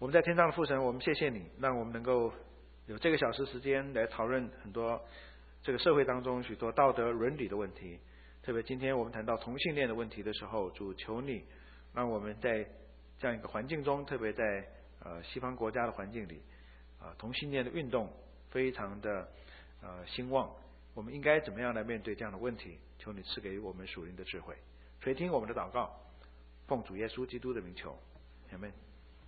我们在天上的父神，我们谢谢你，让我们能够有这个小时时间来讨论很多这个社会当中许多道德伦理的问题。特别今天我们谈到同性恋的问题的时候，主求你让我们在这样一个环境中，特别在西方国家的环境里，同性恋的运动非常的兴旺，我们应该怎么样来面对这样的问题？求你赐给我们属灵的智慧，垂听我们的祷告，奉主耶稣基督的名求，阿们。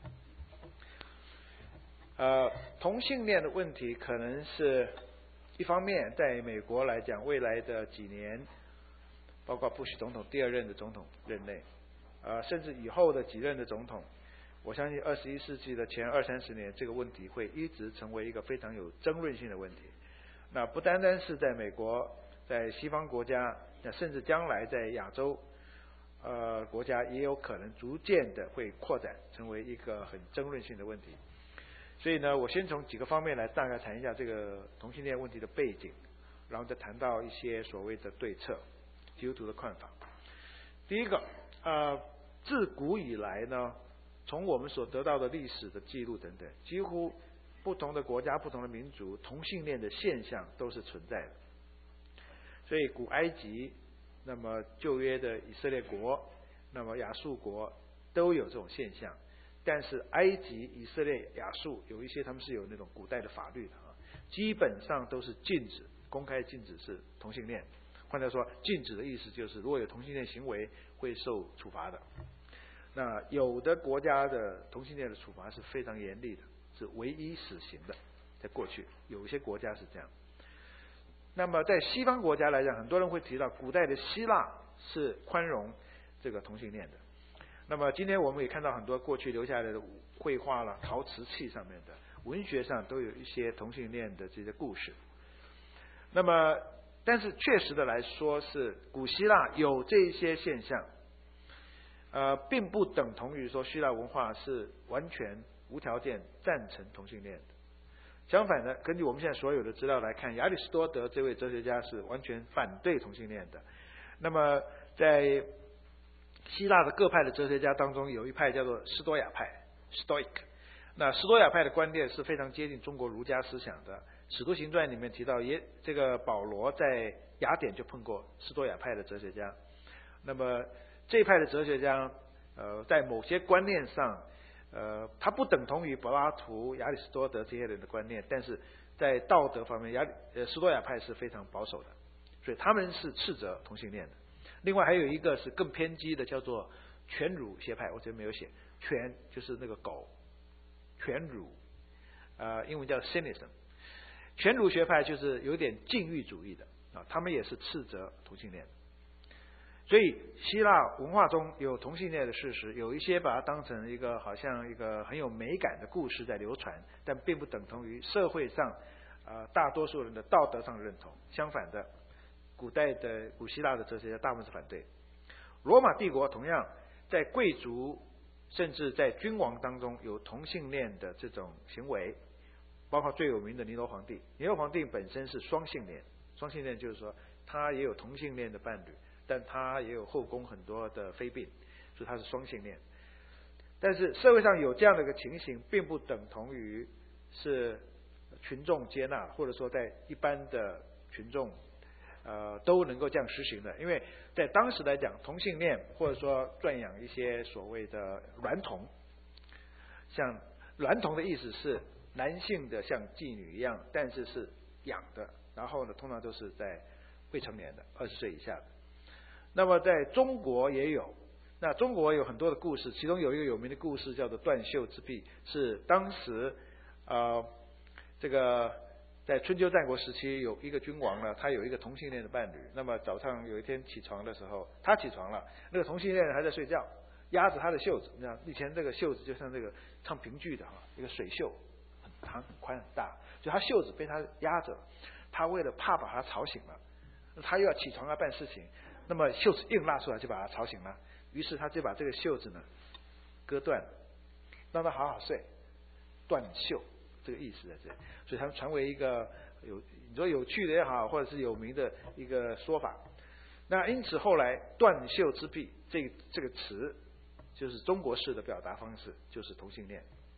同性恋的问题可能是一方面，在美国来讲，未来的几年，包括布什总统第二任的总统任内，甚至以后的几任的总统，我相信21世纪的前20-30年，这个问题会一直成为一个非常有争论性的问题。那不单单是在美国，在西方国家，那甚至将来在亚洲国家也有可能逐渐的会扩展成为一个很争论性的问题。所以呢，我先从几个方面来大概谈一下这个同性恋问题的背景，然后再谈到一些所谓的对策，基督徒的看法。第一个，自古以来呢，从我们所得到的历史的记录等等，几乎不同的国家、不同的民族，同性恋的现象都是存在的。所以古埃及，那么旧约的以色列国，那么亚述国都有这种现象。但是埃及、以色列、亚述有一些他们是有那种古代的法律的基本上都是禁止，公开禁止是同性恋。换句话说，禁止的意思就是如果有同性恋行为会受处罚的。那有的国家的同性恋的处罚是非常严厉的，是唯一死刑的，在过去有一些国家是这样。那么在西方国家来讲，很多人会提到古代的希腊是宽容这个同性恋的。那么今天我们也看到很多过去留下来的绘画了、陶瓷器上面的文学上都有一些同性恋的这些故事。那么但是确实的来说，是古希腊有这些现象，并不等同于说希腊文化是完全无条件赞成同性恋的。相反的，根据我们现在所有的资料来看，亚里士多德这位哲学家是完全反对同性恋的。那么在希腊的各派的哲学家当中，有一派叫做斯多亚派 （Stoic）。那斯多亚派的观点是非常接近中国儒家思想的。《使徒行传》里面提到，这个保罗在雅典就碰过斯多亚派的哲学家。那么这一派的哲学家，在某些观念上，他不等同于柏拉图、亚里士多德这些人的观念，但是在道德方面，斯多亚派是非常保守的，所以他们是斥责同性恋的。另外还有一个是更偏激的，叫做犬儒学派，我这边没有写，犬就是那个狗，犬儒，英文叫 cynicism。犬儒学派就是有点禁欲主义的他们也是斥责同性恋的。所以希腊文化中有同性恋的事实，有一些把它当成一个好像一个很有美感的故事在流传，但并不等同于社会上大多数人的道德上的认同。相反的，古希腊的哲学家大部分是反对。罗马帝国同样在贵族甚至在君王当中有同性恋的这种行为，包括最有名的尼罗皇帝。尼罗皇帝本身是双性恋，双性恋就是说他也有同性恋的伴侣，但他也有后宫很多的妃嫔，所以他是双性恋。但是社会上有这样的一个情形，并不等同于是群众接纳，或者说在一般的群众都能够这样实行的。因为在当时来讲，同性恋或者说赚养一些所谓的娈童，像娈童的意思是男性的像妓女一样，但是是养的，然后呢通常都是在未成年的20岁以下的。那么在中国也有，那中国有很多的故事，其中有一个有名的故事叫做断袖之癖，是当时这个在春秋战国时期有一个君王呢，他有一个同性恋的伴侣。那么早上有一天起床的时候，他起床了，那个同性恋人还在睡觉，压着他的袖子。你看以前这个袖子就像这个唱评剧的一个水袖，很长很宽很大，就他袖子被他压着，他为了怕把他吵醒了，他又要起床要办事情，那么袖子硬拉出来就把他吵醒了，于是他就把这个袖子呢割断了，让他好好睡，断袖这个意思在这里。所以他们传为一个你说有趣的也好，或者是有名的一个说法。那因此后来断袖之癖这个词就是中国式的表达方式，就是同性恋。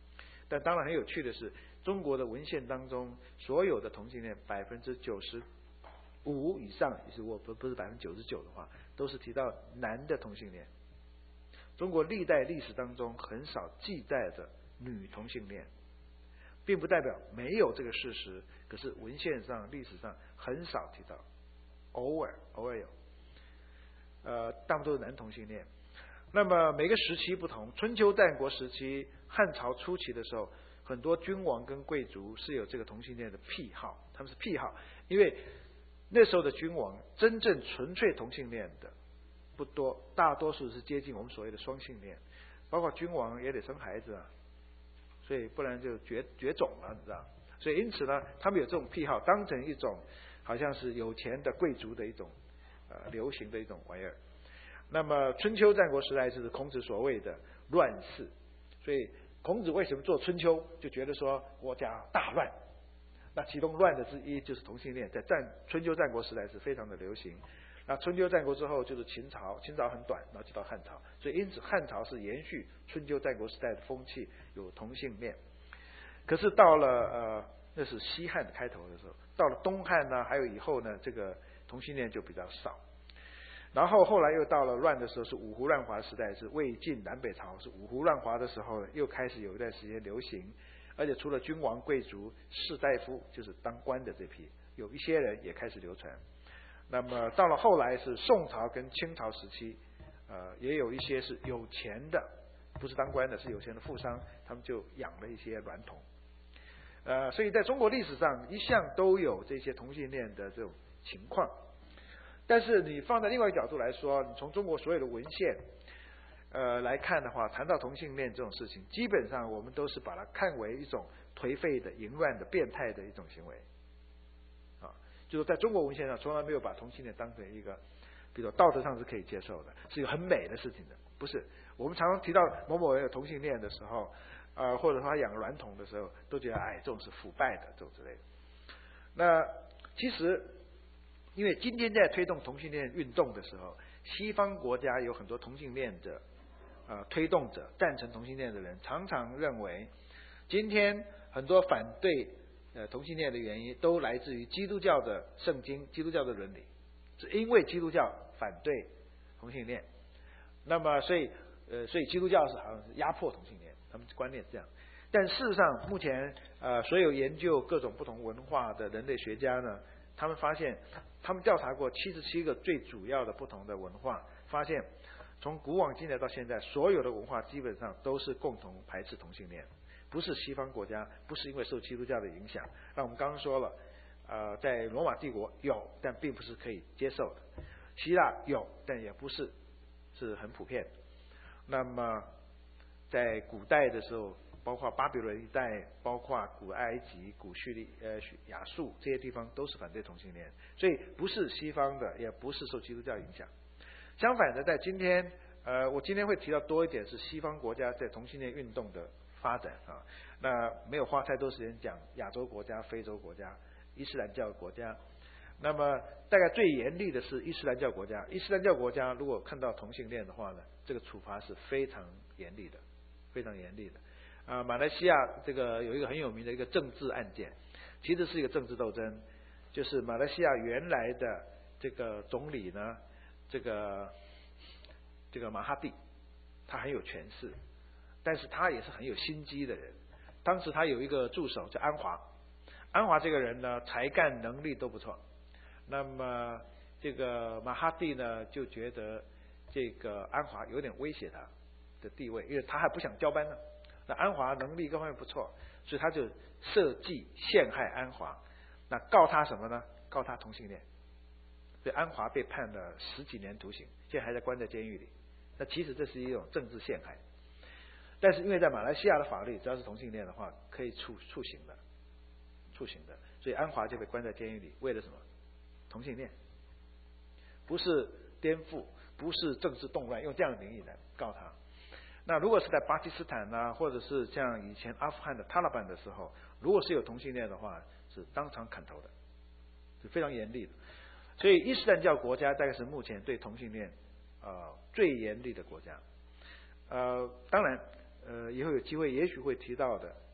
但当然很有趣的是，中国的文献当中，所有的同性恋95%以上，也是不是99%的话，都是提到男的同性恋。中国历代历史当中很少记载着女同性恋，并不代表没有这个事实，可是文献上、历史上很少提到，偶尔有，大部分都是男同性恋。那么每个时期不同，春秋战国时期、汉朝初期的时候，很多君王跟贵族是有这个同性恋的癖好，他们是癖好，因为那时候的君王真正纯粹同性恋的不多，大多数是接近我们所谓的双性恋，包括君王也得生孩子啊，所以不然就绝种了，你知道？所以因此呢，他们有这种癖好，当成一种好像是有钱的贵族的一种流行的一种玩意儿。那么春秋战国时代就是孔子所谓的乱世，所以孔子为什么做春秋，就觉得说国家大乱，那其中乱的之一就是同性恋，在春秋战国时代是非常的流行。那春秋战国之后就是秦朝，秦朝很短，然后就到汉朝，所以因此汉朝是延续春秋战国时代的风气，有同性恋。可是到了那是西汉的开头的时候，到了东汉呢，还有以后呢，这个同性恋就比较少。然后后来又到了乱的时候，是五胡乱华时代，是魏晋南北朝，是五胡乱华的时候，又开始有一段时间流行。而且除了君王贵族、士大夫，就是当官的这批，有一些人也开始流传。那么到了后来是宋朝跟清朝时期，也有一些是有钱的，不是当官的，是有钱的富商，他们就养了一些娈童。所以在中国历史上一向都有这些同性恋的这种情况。但是你放在另外一个角度来说，你从中国所有的文献来看的话，谈到同性恋这种事情，基本上我们都是把它看为一种颓废的、淫乱的、变态的一种行为。就是在中国文献上从来没有把同性恋当成一个，比如道德上是可以接受的，是一个很美的事情的，不是。我们常常提到某某人有同性恋的时候，或者说他养娈童的时候，都觉得这种是腐败的，这种之类的。那其实，因为今天在推动同性恋运动的时候，西方国家有很多同性恋的推动者、赞成同性恋的人，常常认为，今天很多反对同性恋的原因，都来自于基督教的圣经、基督教的伦理，是因为基督教反对同性恋，那么所以基督教是好像是压迫同性恋，他们观念是这样。但事实上，目前所有研究各种不同文化的人类学家呢，他们发现，他们调查过77个最主要的不同的文化，发现从古往今来到现在，所有的文化基本上都是共同排斥同性恋。不是西方国家，不是因为受基督教的影响。那我们刚刚说了，在罗马帝国有，但并不是可以接受的；希腊有，但也不是很普遍。那么在古代的时候，包括巴比伦一带，包括古埃及、古叙利亚述这些地方，都是反对同性恋。所以不是西方的，也不是受基督教影响。相反的，在今天，我今天会提到多一点是西方国家在同性恋运动的发展那没有花太多时间讲亚洲国家、非洲国家、伊斯兰教国家。那么大概最严厉的是伊斯兰教国家。伊斯兰教国家如果看到同性恋的话呢，这个处罚是非常严厉的，非常严厉的。马来西亚这个有一个很有名的一个政治案件，其实是一个政治斗争，就是马来西亚原来的这个总理呢，这个马哈蒂，他很有权势。但是他也是很有心机的人。当时他有一个助手叫安华，安华这个人呢，才干能力都不错。那么这个马哈蒂呢，就觉得这个安华有点威胁他的地位，因为他还不想交班呢。那安华能力各方面不错，所以他就设计陷害安华。那告他什么呢？告他同性恋。所以安华被判了10几年徒刑，现在还在关在监狱里。那其实这是一种政治陷害。但是因为在马来西亚的法律，只要是同性恋的话，可以处刑的，所以安华就被关在监狱里，为了什么？同性恋，不是颠覆，不是政治动乱，用这样的名义来告他。那如果是在巴基斯坦啊，或者是像以前阿富汗的塔利班的时候，如果是有同性恋的话，是当场砍头的，是非常严厉的。所以伊斯兰教国家大概是目前对同性恋最严厉的国家。当然以后有机会也许会提到的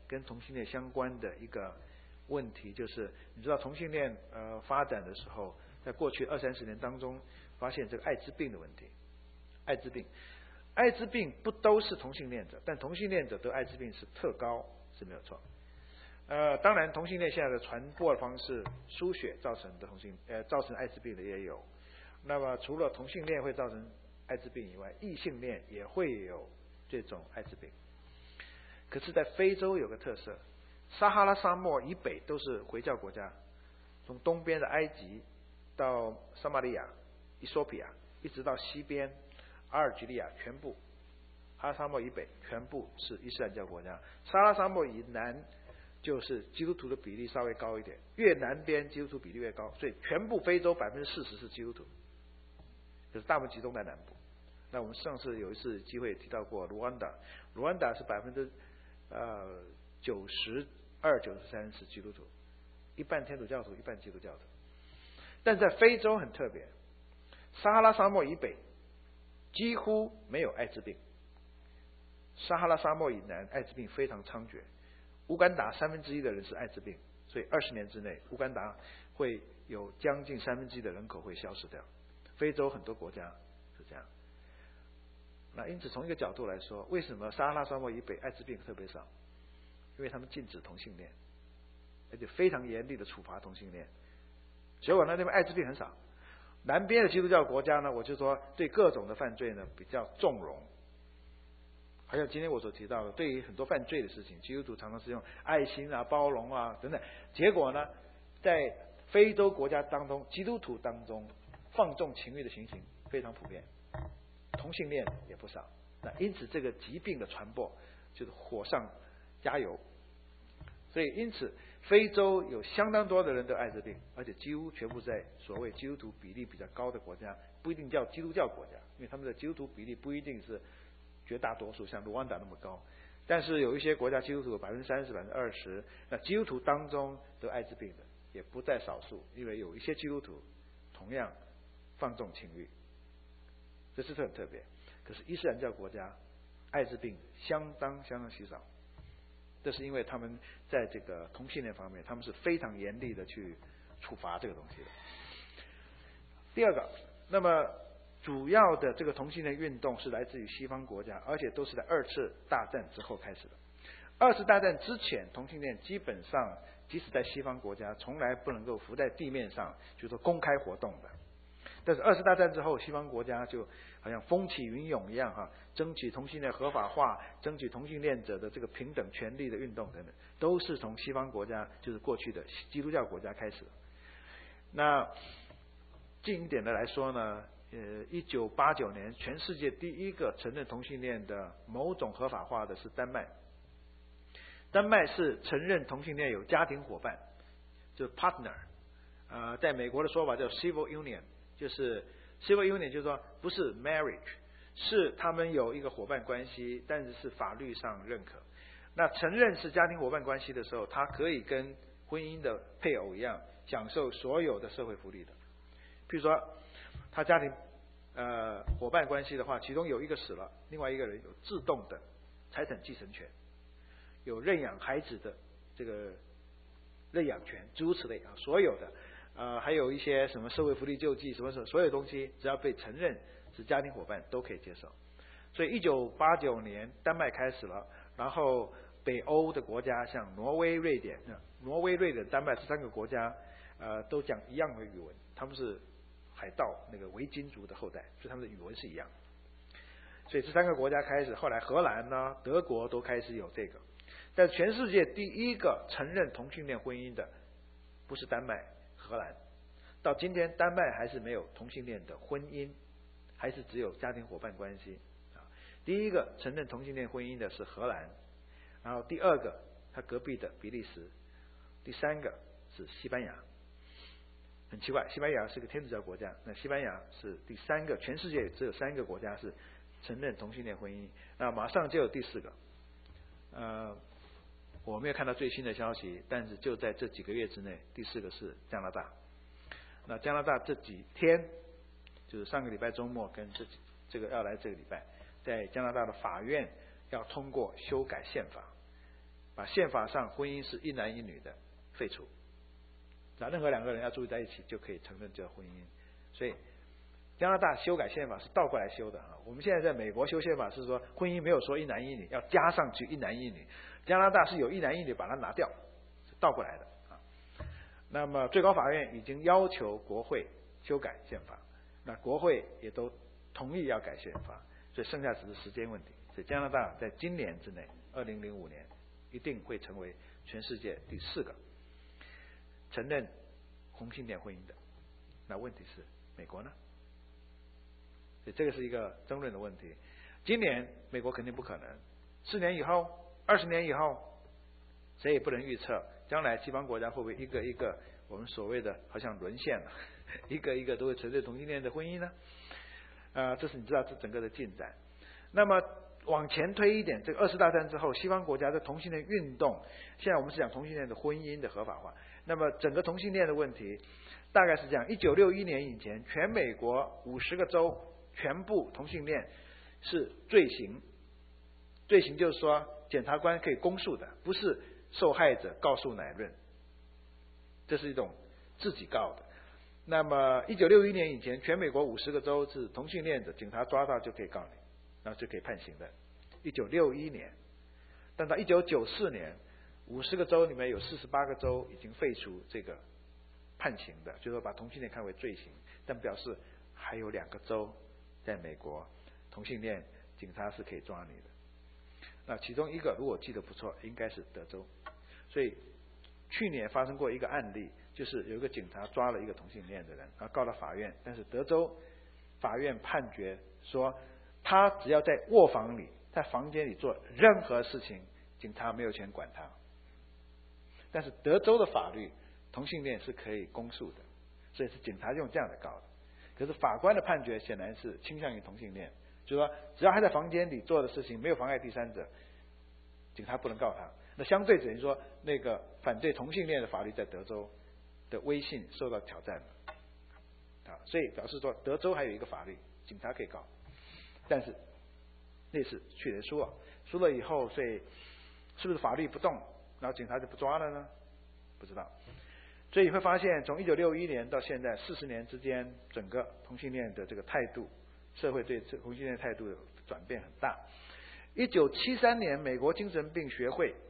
跟同性恋相关的一个问题，就是你知道同性恋发展的时候，在过去20-30年当中，发现这个艾滋病的问题。艾滋病不都是同性恋者，但同性恋者得艾滋病是特高，是没有错。当然同性恋现在的传播的方式，输血造成的造成艾滋病的也有。那么除了同性恋会造成艾滋病以外，异性恋也会有这种艾滋病。可是在非洲有个特色，撒哈拉沙漠以北都是回教国家，从东边的埃及到撒马利亚、伊索比亚，一直到西边阿尔及利亚，全部撒哈拉沙漠以北全部是伊斯兰教国家，撒哈拉沙漠以南就是基督徒的比例稍微高一点，越南边基督徒比例越高，所以全部非洲40%是基督徒，就是大部分集中在南部。那我们上次有一次机会提到过卢安达是92-93%是基督徒，一半天主教徒，一半基督教徒。但在非洲很特别，撒哈拉沙漠以北几乎没有艾滋病，撒哈拉沙漠以南艾滋病非常猖獗。乌干达1/3的人是艾滋病，所以20年之内乌干达会有将近1/3的人口会消失掉。非洲很多国家是这样。那因此从一个角度来说，为什么撒哈拉沙漠以北艾滋病特别少？因为他们禁止同性恋，而且非常严厉的处罚同性恋，结果那边艾滋病很少。南边的基督教国家呢，我就说对各种的犯罪呢比较纵容。还有今天我所提到的，对于很多犯罪的事情，基督徒常常是用爱心啊、包容啊等等。结果呢，在非洲国家当中，基督徒当中放纵情欲的情形非常普遍，同性恋也不少。那因此这个疾病的传播就是火上加油。所以因此非洲有相当多的人得艾滋病，而且几乎全部在所谓基督徒比例比较高的国家，不一定叫基督教国家，因为他们的基督徒比例不一定是绝大多数像卢旺达那么高，但是有一些国家基督徒有30%、20%，那基督徒当中得艾滋病的也不在少数，因为有一些基督徒同样放纵情欲，这是很特别。可是伊斯兰教国家艾滋病相当稀少，这是因为他们在这个同性恋方面，他们是非常严厉的去处罚这个东西的。第二个，那么主要的这个同性恋运动是来自于西方国家，而且都是在2次大战之后开始的。2次大战之前，同性恋基本上即使在西方国家从来不能够浮在地面上，就是说公开活动的。但是2次大战之后，西方国家就好像风起云涌一样争取同性恋合法化，争取同性恋者的这个平等权利的运动等等，都是从西方国家，就是过去的基督教国家开始的。那近一点的来说呢，1989年全世界第一个承认同性恋的某种合法化的是丹麦。丹麦是承认同性恋有家庭伙伴，就是 partner，在美国的说法叫 civil union， 就是 civil union 就是说不是 marriage， 是他们有一个伙伴关系，但是是法律上认可。那承认是家庭伙伴关系的时候，他可以跟婚姻的配偶一样享受所有的社会福利的。譬如说他家庭伙伴关系的话，其中有一个死了，另外一个人有自动的财产继承权，有认养孩子的这个认养权，诸如此类所有的还有一些什么社会福利救济什么所有东西，只要被承认是家庭伙伴都可以接受。所以1989年丹麦开始了，然后北欧的国家像挪威、瑞典、丹麦这3个国家都讲一样的语文，他们是海盗那个维京族的后代，所以他们的语文是一样。所以这3个国家开始，后来荷兰呢、德国都开始有这个。但全世界第一个承认同性恋婚姻的不是丹麦、荷兰，到今天丹麦还是没有同性恋的婚姻，还是只有家庭伙伴关系。第一个承认同性恋婚姻的是荷兰，然后第2个他隔壁的比利时，第3个是西班牙。很奇怪，西班牙是个天主教国家，那西班牙是第3个，全世界只有3个国家是承认同性恋婚姻，那马上就有第4个。我没有看到最新的消息，但是就在这几个月之内，第4个是加拿大。那加拿大这几天，就是上个礼拜周末跟这个要来这个礼拜，在加拿大的法院要通过修改宪法， 把宪法上婚姻是一男一女的废除，那任何两个人要住在一起就可以承认这个婚姻。所以加拿大修改宪法是倒过来修的啊。我们现在在美国修宪法是说婚姻没有说一男一女，要加上去一男一女。加拿大是有一男一女把它拿掉，是倒过来的啊。那么最高法院已经要求国会修改宪法，那国会也都同意要改宪法，所以剩下只是时间问题。所以加拿大在今年之内，2005年一定会成为全世界第4个承认同性恋婚姻的。那问题是美国呢？所以这个是一个争论的问题。今年美国肯定不可能，4年以后、20年以后，谁也不能预测将来西方国家会不会一个一个我们所谓的好像沦陷了，一个一个都会承认同性恋的婚姻呢？这是你知道这整个的进展。那么往前推一点，这个20大战之后，西方国家的同性恋运动，现在我们是讲同性恋的婚姻的合法化。那么整个同性恋的问题大概是这样：1961年以前，全美国50个州全部同性恋是罪行，罪行就是说检察官可以公诉的，不是受害者告诉乃论，这是一种自己告的。那么1961年以前，全美国50个州是同性恋者，警察抓到就可以告你，然后就可以判刑的。1961年，但到1994年，50个州里面有48个州已经废除这个判刑的，就是说把同性恋看为罪行，但表示还有2个州在美国同性恋警察是可以抓你的。那其中一个如果记得不错，应该是德州。所以去年发生过一个案例，就是有一个警察抓了一个同性恋的人，然后告到法院，但是德州法院判决说，他只要在卧房里，在房间里做任何事情，警察没有权管他。但是德州的法律，同性恋是可以公诉的，所以是警察用这样的告的。可是法官的判决显然是倾向于同性恋，就是说只要他在房间里做的事情没有妨碍第三者，警察不能告他。那相对等于说，那个反对同性恋的法律在德州的威信受到挑战了，所以表示说德州还有一个法律，警察可以告，但是那次去年输了以后，所以是不是法律不动，然后警察就不抓了呢？不知道。所以你会发现，从1961年到现在40年之间，整个同性恋的这个态度，社会对同性恋态度的转变很大。1973年，美国精神病学会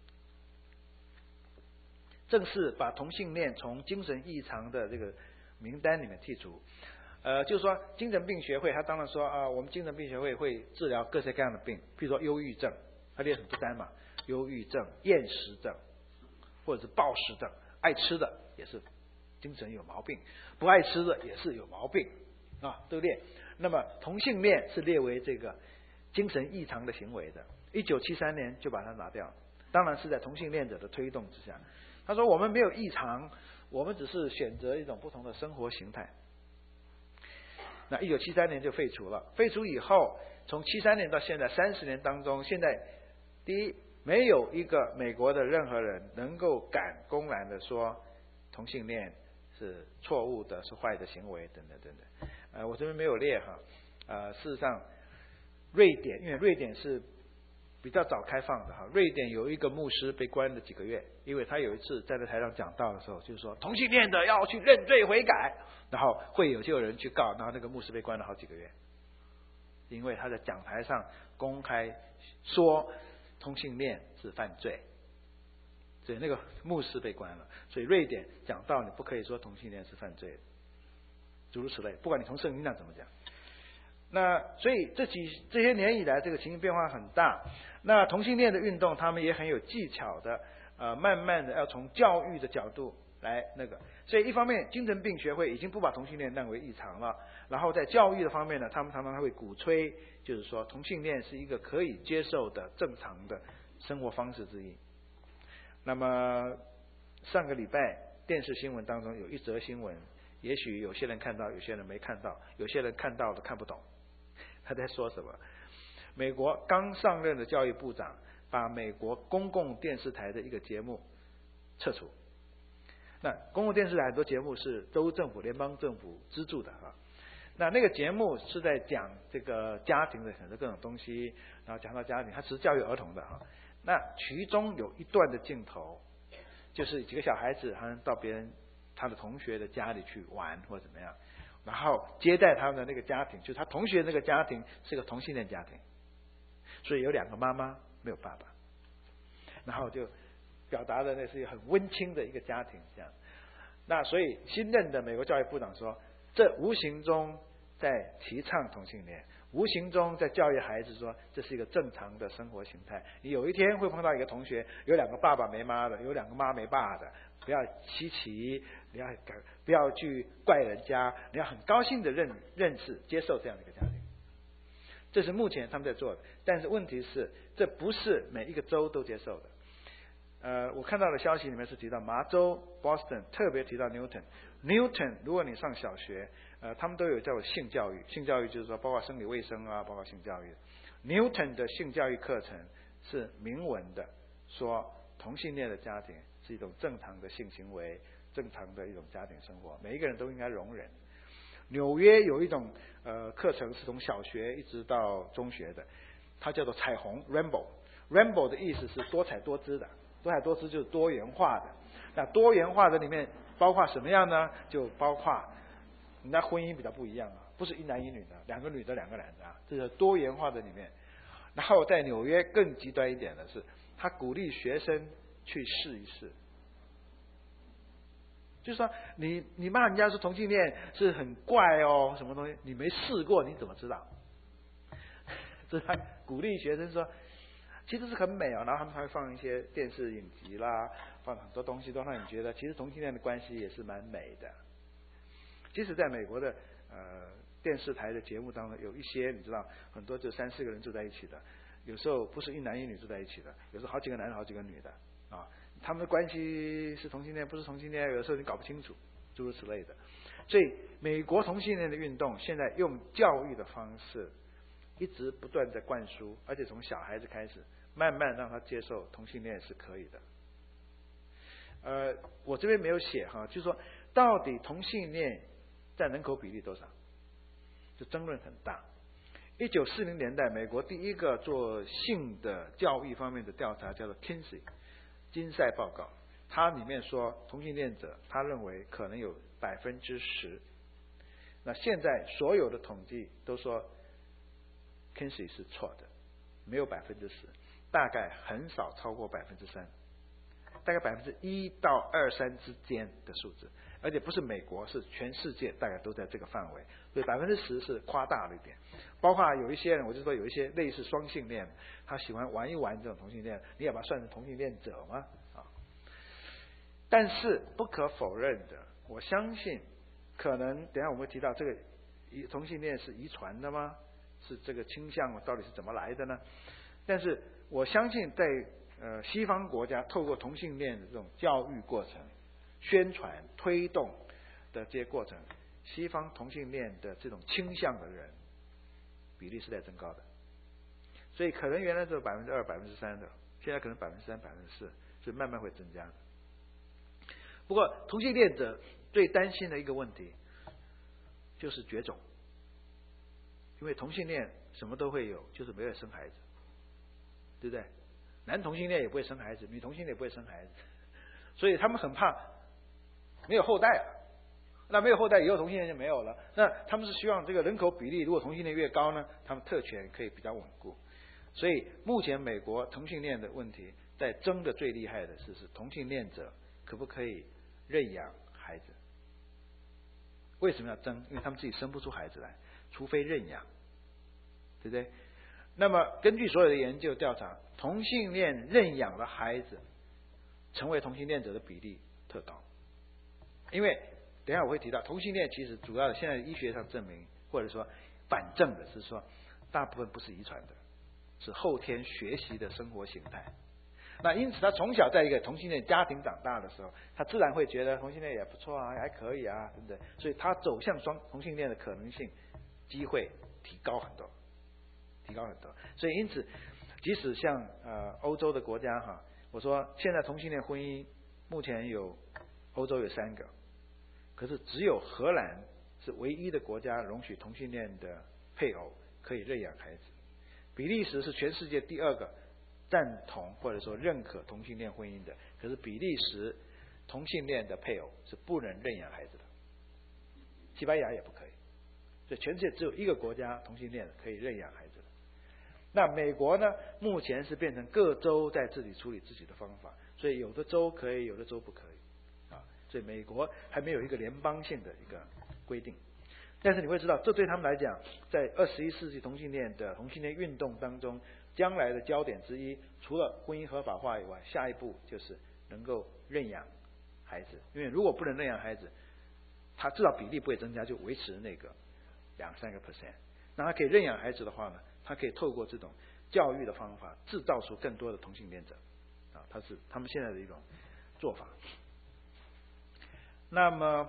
正式把同性恋从精神异常的这个名单里面剔除。就是说精神病学会，他当然说我们精神病学会会治疗各式各样的病，比如说忧郁症，他列很多单嘛，忧郁症、厌食症，或者是暴食症，爱吃的也是精神有毛病，不爱吃的也是有毛病都列。那么同性恋是列为这个精神异常的行为的，1973年就把它拿掉，当然是在同性恋者的推动之下。他说我们没有异常，我们只是选择一种不同的生活形态。那1973年就废除了，废除以后，从73年到现在30年当中，现在第一，没有一个美国的任何人能够敢公然的说同性恋是错误的，是坏的行为等等等等。我这边没有列事实上瑞典，因为瑞典是比较早开放的瑞典有一个牧师被关了几个月，因为他有一次在台上讲道的时候，就是说同性恋的要去认罪悔改，然后就有人去告，然后那个牧师被关了好几个月，因为他在讲台上公开说同性恋是犯罪，所以那个牧师被关了。所以瑞典讲道你不可以说同性恋是犯罪的，诸如此类，不管你从圣经上怎么讲。那所以这些年以来，这个情形变化很大。那同性恋的运动，他们也很有技巧的，慢慢的要从教育的角度来那个。所以一方面，精神病学会已经不把同性恋认为异常了，然后在教育的方面呢，他们常常会鼓吹，就是说同性恋是一个可以接受的正常的生活方式之一。那么上个礼拜电视新闻当中有一则新闻，也许有些人看到，有些人没看到，有些人看到的看不懂。他在说什么？美国刚上任的教育部长把美国公共电视台的一个节目撤除。那公共电视台很多节目是州政府、联邦政府资助的那个节目是在讲这个家庭的很多各种东西，然后讲到家庭，它只是教育儿童的哈。那其中有一段的镜头，就是几个小孩子好像到他的同学的家里去玩或怎么样，然后接待他们的那个家庭，就是他同学那个家庭是个同性恋家庭，所以有2个妈妈没有爸爸，然后就表达的那是一个很温馨的一个家庭这样。那所以新任的美国教育部长说，这无形中在提倡同性恋，无形中在教育孩子说这是一个正常的生活形态。你有一天会碰到一个同学有2个爸爸没妈的，有2个妈没爸的，不要稀奇，不要去怪人家，你要很高兴的认识接受这样的一个家庭。这是目前他们在做的，但是问题是这不是每一个州都接受的。我看到的消息里面是提到麻州 Boston 特别提到 Newton， 如果你上小学，他们都有叫性教育，性教育就是说包括生理卫生啊，包括性教育。Newton 的性教育课程是明文的，说同性恋的家庭是一种正常的性行为，正常的一种家庭生活，每一个人都应该容忍。纽约有一种课程是从小学一直到中学的，它叫做彩虹 Rainbow 的意思是多彩多姿的，多彩多姿就是多元化的。那多元化的里面包括什么样呢？就包括那婚姻比较不一样啊，不是一男一女的，2个女的2个男的啊，这是多元化的里面。然后在纽约更极端一点的是，他鼓励学生去试一试，就是说你骂人家是同性恋是很怪哦，什么东西你没试过你怎么知道？这他鼓励学生说，其实是很美哦，然后他们还会放一些电视影集啦，放很多东西都让你觉得其实同性恋的关系也是蛮美的。即使在美国的电视台的节目当中，有一些你知道很多就3-4个人住在一起的，有时候不是一男一女住在一起的，有时候好几个男的好几个女的啊，他们的关系是同性恋不是同性恋，有时候你搞不清楚，诸如此类的。所以美国同性恋的运动现在用教育的方式一直不断在灌输，而且从小孩子开始慢慢让他接受同性恋是可以的。我这边没有写哈，就是说到底同性恋占人口比例多少，就争论很大。1940年代美国第一个做性的教育方面的调查叫做 Kinsey 金赛报告，它里面说同性恋者他认为可能有10%。那现在所有的统计都说 Kinsey 是错的，没有10%，大概很少超过3%，大概1%到2-3%之间的数字，而且不是美国，是全世界大概都在这个范围，所以10%是夸大了一点。包括有一些人，我就说有一些类似双性恋，他喜欢玩一玩这种同性恋，你也把它算成同性恋者吗？但是不可否认的，我相信可能等一下我们会提到这个同性恋是遗传的吗？是这个倾向到底是怎么来的呢？但是我相信在西方国家透过同性恋的这种教育过程、宣传、推动的这些过程，西方同性恋的这种倾向的人比例是在增高的。所以可能原来只有2%、3%的，现在可能3%、4%，所以慢慢会增加的。不过同性恋者最担心的一个问题就是绝种，因为同性恋什么都会有，就是没有生孩子，对不对？男同性恋也不会生孩子，女同性恋也不会生孩子，所以他们很怕没有后代了。那没有后代以后同性恋就没有了，那他们是希望这个人口比例如果同性恋越高呢，他们特权可以比较稳固。所以目前美国同性恋的问题在争的最厉害的是同性恋者可不可以认养孩子。为什么要争？因为他们自己生不出孩子来，除非认养，对不对？那么根据所有的研究调查，同性恋认养的孩子成为同性恋者的比例特高。因为等一下我会提到，同性恋其实主要的现在医学上证明，或者说反证的是说，大部分不是遗传的，是后天学习的生活形态。那因此他从小在一个同性恋家庭长大的时候，他自然会觉得同性恋也不错啊，还可以啊，对不对？所以他走向同性恋的可能性机会提高很多。所以因此即使像欧洲的国家哈，我说现在同性恋婚姻目前欧洲有3个，可是只有荷兰是唯一的国家容许同性恋的配偶可以认养孩子。比利时是全世界第2个赞同或者说认可同性恋婚姻的，可是比利时同性恋的配偶是不能认养孩子的。西班牙也不可以，所以全世界只有1个国家同性恋可以认养孩子的。那美国呢，目前是变成各州在自己处理自己的方法，所以有的州可以，有的州不可以啊。所以美国还没有一个联邦性的一个规定。但是你会知道，这对他们来讲，在21世纪同性恋运动当中，将来的焦点之一，除了婚姻合法化以外，下一步就是能够认养孩子。因为如果不能认养孩子，他至少比例不会增加，就维持那个2-3%。那他可以认养孩子的话呢，他可以透过这种教育的方法，制造出更多的同性恋者啊，他们现在的一种做法。那么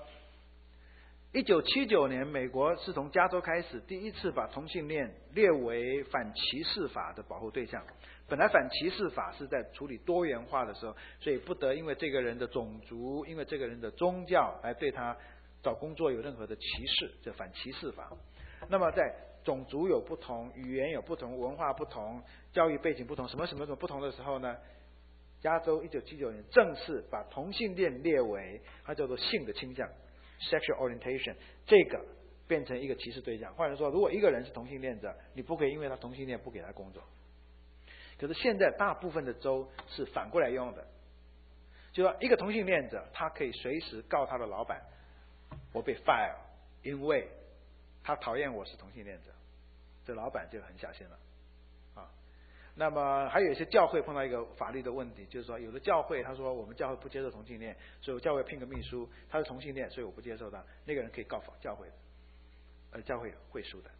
1979年，美国是从加州开始第一次把同性恋列为反歧视法的保护对象。本来反歧视法是在处理多元化的时候，所以不得因为这个人的种族、因为这个人的宗教来对他找工作有任何的歧视，这反歧视法。那么在种族有不同、语言有不同、文化不同、教育背景不同、什么不同的时候呢，加州1979年正式把同性恋列为它叫做性的倾向 （sexual orientation）， 这个变成一个歧视对象。换言说，如果一个人是同性恋者，你不可以因为他同性恋不给他工作。可是现在大部分的州是反过来用的，就说一个同性恋者，他可以随时告他的老板，我被 fire， 因为他讨厌我是同性恋者，这老板就很小心了啊。那么还有一些教会碰到一个法律的问题，就是说有的教会他说我们教会不接受同性恋，所以我教会聘个秘书，他是同性恋，所以我不接受他，那个人可以告教会的，而教会会输的。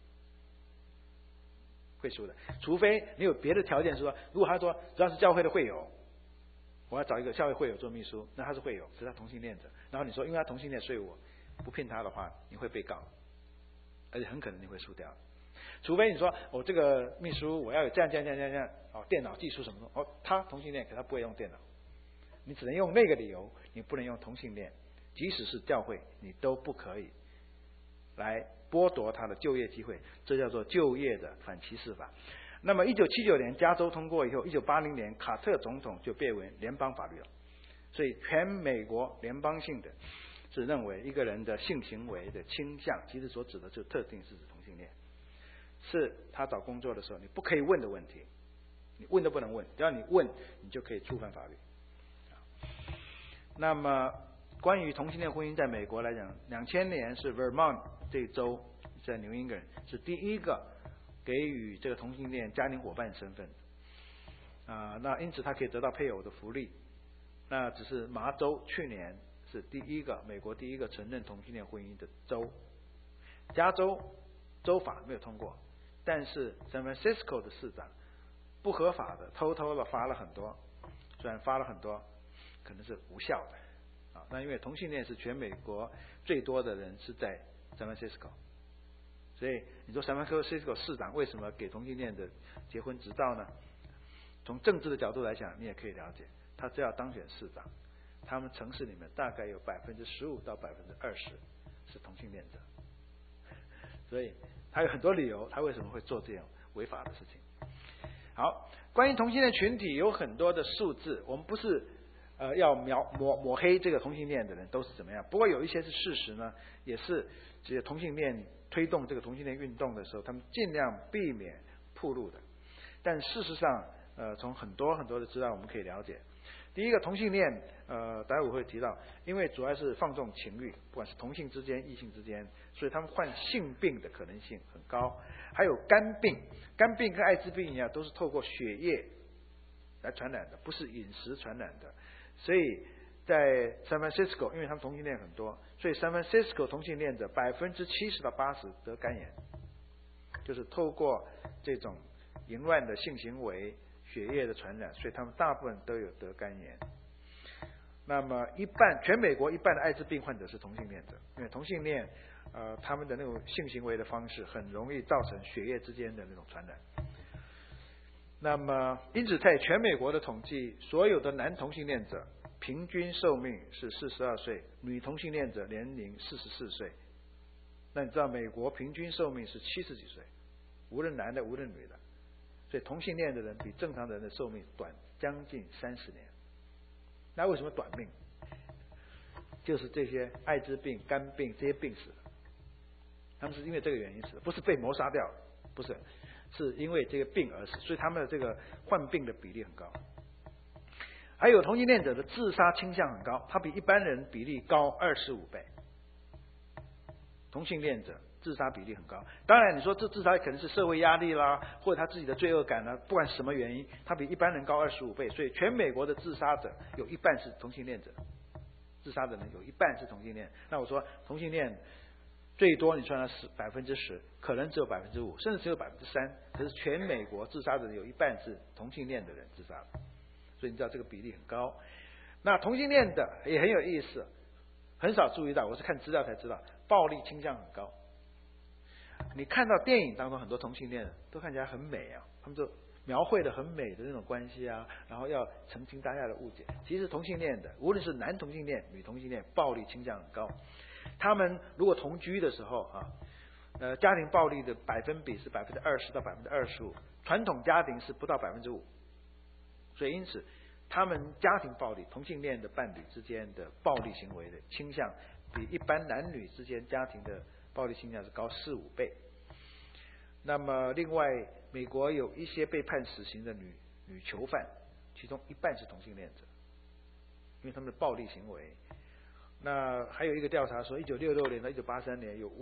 除非你有别的条件，是说如果他说只要是教会的会友，我要找一个教会会友做秘书，那他是会友，可是他同性恋者，然后你说因为他同性恋，所以我不聘他的话，你会被告，而且很可能你会输掉。除非你说我这个秘书我要有这样哦，电脑技术什么的，他同性恋，可他不会用电脑，你只能用那个理由，你不能用同性恋，即使是教会，你都不可以来剥夺他的就业机会，这叫做就业的反歧视法。那么1979年加州通过以后，1980年卡特总统就变为联邦法律了。所以全美国联邦性的是认为一个人的性行为的倾向，其实所指的就是特定是指同性恋，是他找工作的时候你不可以问的问题，你问都不能问，只要你问，你就可以触犯法律。那么关于同性恋婚姻，在美国来讲，2000年是 Vermont 这一州在纽英格兰是第一个给予这个同性恋家庭伙伴身份那因此他可以得到配偶的福利。那只是麻州去年是美国第一个承认同性恋婚姻的州。加州州法没有通过，但是 San Francisco 的市长不合法的偷的发了很多，虽然发了很多，可能是无效的那因为同性恋是全美国最多的人是在 San Francisco， 所以你说 San Francisco 市长为什么给同性恋的结婚执照呢？从政治的角度来讲，你也可以了解，他只要当选市长，他们城市里面大概有15%到20%是同性恋者，所以他有很多理由，他为什么会做这样违法的事情。好，关于同性恋群体有很多的数字，我们不是要抹黑这个同性恋的人都是怎么样，不过有一些是事实呢，也是这些同性恋推动这个同性恋运动的时候，他们尽量避免暴露的。但事实上从很多的资料我们可以了解，第一个同性恋待会我会提到，因为主要是放纵情欲，不管是同性之间异性之间，所以他们患性病的可能性很高。还有肝病跟艾滋病一样，都是透过血液来传染的，不是饮食传染的。所以在 San Francisco， 因为他们同性恋很多，所以 San Francisco 同性恋者70%到80%得肝炎，就是透过这种淫乱的性行为血液的传染，所以他们大部分都有得肝炎。那么全美国一半的艾滋病患者是同性恋者，因为同性恋他们的那种性行为的方式很容易造成血液之间的那种传染。那么因此在全美国的统计，所有的男同性恋者平均寿命是42岁，女同性恋者年龄44岁。 那你知道美国平均寿命是70几岁，无论男的无论女的，所以同性恋的人比正常人的寿命短将近30年。那为什么短命？就是这些艾滋病、肝病这些病死了，他们是因为这个原因死的，不是被谋杀掉，不是，是因为这个病而死，所以他们的这个患病的比例很高。还有同性恋者的自杀倾向很高，他比一般人比例高25倍。同性恋者自杀比例很高，当然你说这自杀可能是社会压力啦，或者他自己的罪恶感啦，不管什么原因，他比一般人高25倍，所以全美国的自杀者有一半是同性恋者，自杀的人有一半是同性恋。那我说同性恋最多你算它是10%，可能只有5%，甚至只有3%，可是全美国自杀的人有一半是同性恋的人自杀的，所以你知道这个比例很高。那同性恋的也很有意思，很少注意到，我是看资料才知道，暴力倾向很高。你看到电影当中很多同性恋都看起来很美啊，他们就描绘的很美的那种关系啊，然后要澄清大家的误解。其实同性恋的，无论是男同性恋、女同性恋，暴力倾向很高。他们如果同居的时候啊，家庭暴力的百分比是20%到25%，传统家庭是不到5%。所以因此，他们家庭暴力，同性恋的伴侣之间的暴力行为的倾向，比一般男女之间家庭的暴力倾向是高4-5倍。那么另外，美国有一些被判死刑的女囚犯，其中一半是同性恋者，因为他们的暴力行为。那还有一个调查说，1966年到1983年有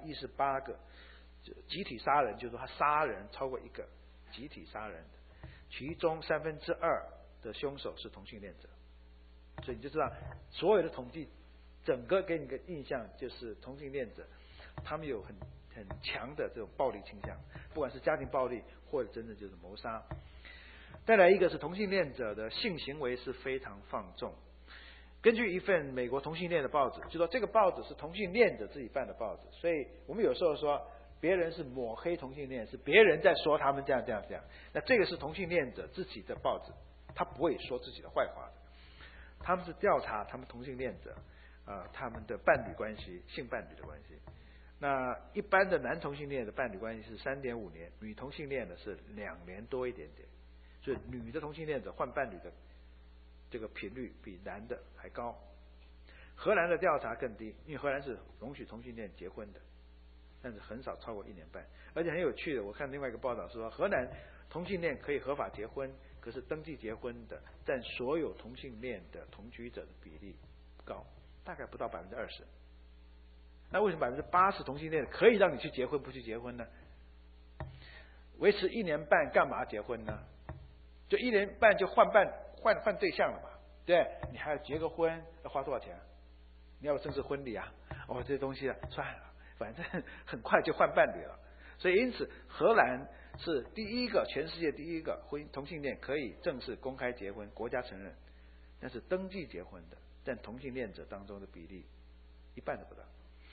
518个集体杀人，就是说他杀人超过一个，集体杀人的，其中2/3的凶手是同性恋者。所以你就知道，所有的统计，整个给你个印象就是同性恋者，他们有很强的这种暴力倾向，不管是家庭暴力或者真的就是谋杀。再来一个是同性恋者的性行为是非常放纵。根据一份美国同性恋的报纸，就说这个报纸是同性恋者自己办的报纸，所以我们有时候说别人是抹黑同性恋，是别人在说他们这样。那这个是同性恋者自己的报纸，他不会说自己的坏话的。他们是调查他们同性恋者他们的伴侣关系，性伴侣的关系。那一般的男同性恋的伴侣关系是3.5年，女同性恋的是2年多一点点，所以女的同性恋者换伴侣的这个频率比男的还高。荷兰的调查更低，因为荷兰是容许同性恋结婚的，但是很少超过1年半。而且很有趣的，我看另外一个报道说，荷兰同性恋可以合法结婚，可是登记结婚的占所有同性恋的同居者的比例不高，大概不到20%。那为什么80%同性恋可以让你去结婚不去结婚呢？维持1年半干嘛结婚呢？就1年半就换对象了嘛，对，你还要结个婚，要花多少钱？你要正式婚礼啊，这些东西算了，反正很快就换伴侣了。所以因此，荷兰是全世界第一个同性恋可以正式公开结婚，国家承认，但是登记结婚的占同性恋者当中的比例一半都不到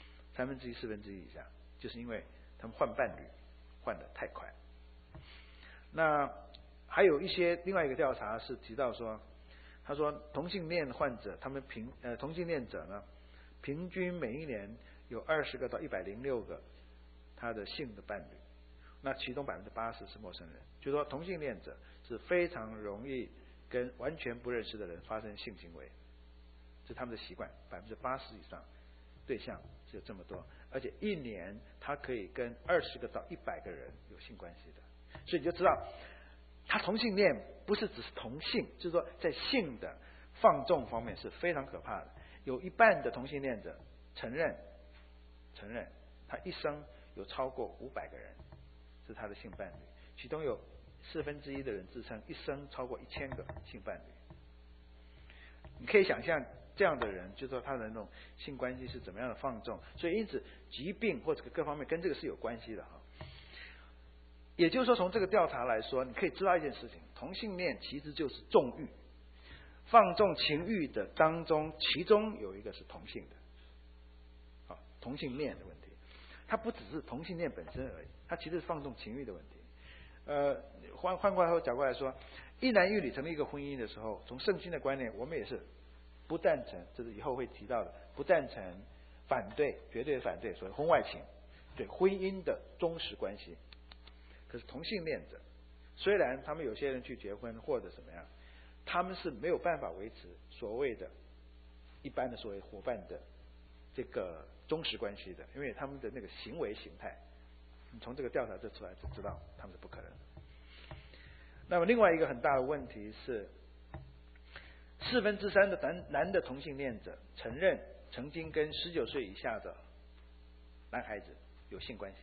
，1/3、1/4以下，就是因为他们换伴侣换得太快。那还有另外一个调查是提到说，他说同性恋患者，同性恋者呢，平均每一年有20个到106个他的性的伴侣，那其中80%是陌生人，就说同性恋者是非常容易跟完全不认识的人发生性行为，这是他们的习惯，80%以上对象是有这么多，而且一年他可以跟20个到100个人有性关系的，所以你就知道，他同性恋不是只是同性，就是说在性的放纵方面是非常可怕的。有一半的同性恋者承认他一生有超过500个人是他的性伴侣，其中有1/4的人自称一生超过1000个性伴侣。你可以想象这样的人，就是说他的那种性关系是怎么样的放纵，所以因此疾病或者各方面跟这个是有关系的哈。也就是说，从这个调查来说，你可以知道一件事情：同性恋其实就是纵欲、放纵情欲的当中，其中有一个是同性的，同性恋的问题。它不只是同性恋本身而已，它其实是放纵情欲的问题。换过来角过来说，一男一女成立一个婚姻的时候，从圣经的观念，我们也是不赞成，这是以后会提到的，不赞成反对，绝对反对所谓婚外情，对婚姻的忠实关系。可是同性恋者，虽然他们有些人去结婚或者怎么样，他们是没有办法维持所谓的一般的所谓伙伴的这个忠实关系的，因为他们的那个行为形态，你从这个调查这出来就知道他们是不可能的。那么另外一个很大的问题是3/4的男的同性恋者承认曾经跟19岁以下的男孩子有性关系。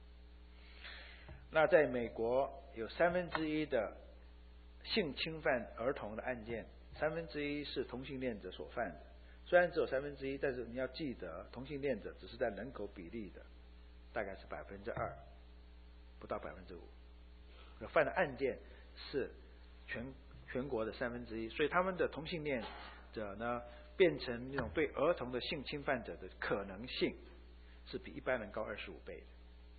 那在美国有1/3的性侵犯儿童的案件，1/3是同性恋者所犯的。虽然只有1/3，但是你要记得，同性恋者只是在人口比例的大概是2%，不到5%。犯的案件是全国的1/3，所以他们的同性恋者呢，变成那种对儿童的性侵犯者的可能性是比一般人高25倍的。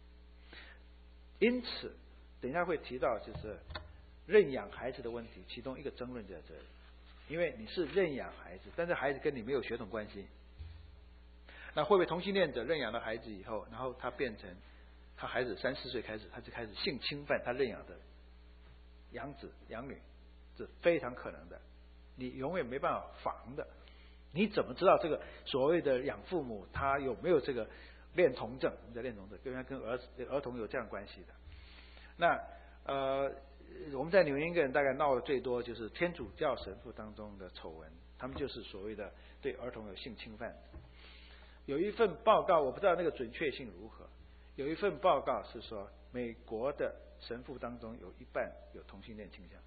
因此，等一下会提到就是认养孩子的问题，其中一个争论就在这里。因为你是认养孩子，但是孩子跟你没有血统关系，那会不会同性恋者认养了孩子以后，然后他变成他孩子3、4岁开始，他就开始性侵犯他认养的养子养女，这非常可能的，你永远没办法防的。你怎么知道这个所谓的养父母他有没有这个恋童症？我们在恋童症跟儿童有这样关系的。那我们在纽英格兰大概闹的最多就是天主教神父当中的丑闻，他们就是所谓的对儿童有性侵犯。有一份报告，我不知道那个准确性如何，有一份报告是说美国的神父当中有一半有同性恋倾向，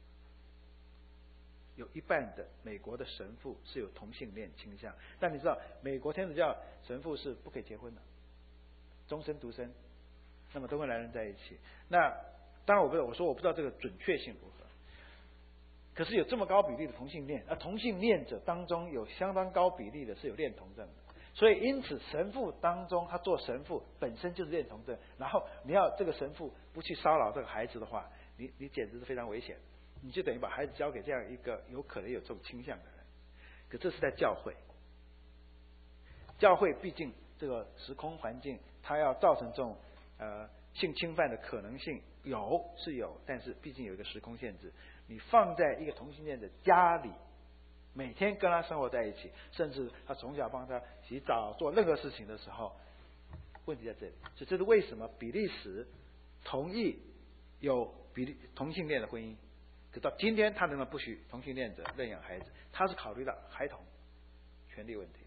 有一半的美国的神父是有同性恋倾向。但你知道美国天主教神父是不可以结婚的，终身独身，那么都跟男人在一起。那当然我说我不知道这个准确性如何，可是有这么高比例的同性恋，而同性恋者当中有相当高比例的是有恋童症的，所以因此神父当中他做神父本身就是恋童症，然后你要这个神父不去骚扰这个孩子的话，你简直是非常危险，你就等于把孩子交给这样一个有可能有这种倾向的人。可这是在教会，教会毕竟这个时空环境，它要造成这种性侵犯的可能性是有，但是毕竟有一个时空限制。你放在一个同性恋的家里，每天跟他生活在一起，甚至他从小帮他洗澡做任何事情的时候，问题在这里。所以这是为什么比利时同意有同性恋的婚姻，可到今天他仍然不许同性恋者认养孩子，他是考虑到孩童权利问题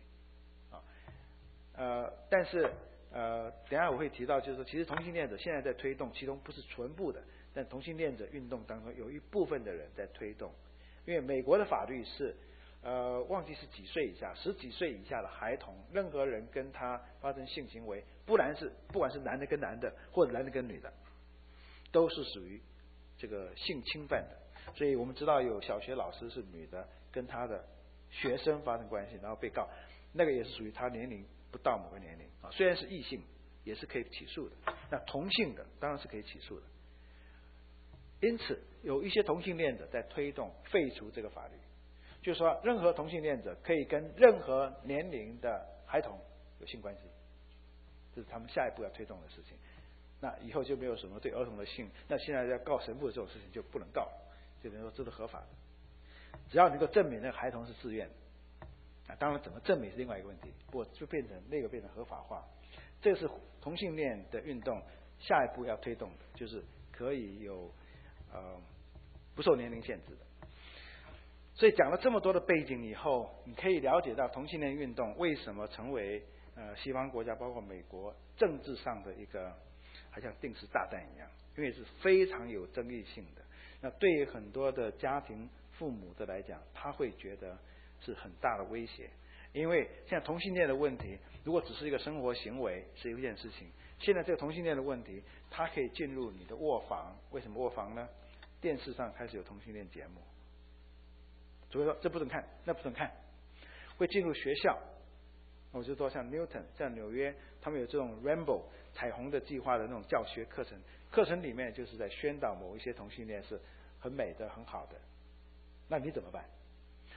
但是等一下我会提到，就是说，其实同性恋者现在在推动，其中不是全部的，但同性恋者运动当中有一部分的人在推动，因为美国的法律是忘记是几岁以下，10几岁以下的孩童，任何人跟他发生性行为，不管是男的跟男的，或者男的跟女的，都是属于这个性侵犯的。所以我们知道有小学老师是女的，跟他的学生发生关系，然后被告，那个也是属于他年龄不到某个年龄虽然是异性，也是可以起诉的。那同性的当然是可以起诉的。因此，有一些同性恋者在推动废除这个法律，就是说，任何同性恋者可以跟任何年龄的孩童有性关系，这是他们下一步要推动的事情。那以后就没有什么对儿童的性，那现在要告神父的这种事情就不能告了，就等于说这是合法的，只要能够证明那个孩童是自愿的。当然怎么证明是另外一个问题，不过就变成合法化。这是同性恋的运动下一步要推动的，就是可以有不受年龄限制的。所以讲了这么多的背景以后，你可以了解到同性恋运动为什么成为西方国家包括美国政治上的一个好像定时炸弹一样，因为是非常有争议性的。那对于很多的家庭父母的来讲，他会觉得是很大的威胁，因为现在同性恋的问题，如果只是一个生活行为是一件事情，现在这个同性恋的问题，它可以进入你的卧房。为什么卧房呢？电视上开始有同性恋节目，所以说这不能看，那不能看，会进入学校。我就说像 Newton 像纽约，他们有这种 Rainbow 彩虹的计划的那种教学课程，课程里面就是在宣导某一些同性恋是很美的很好的。那你怎么办？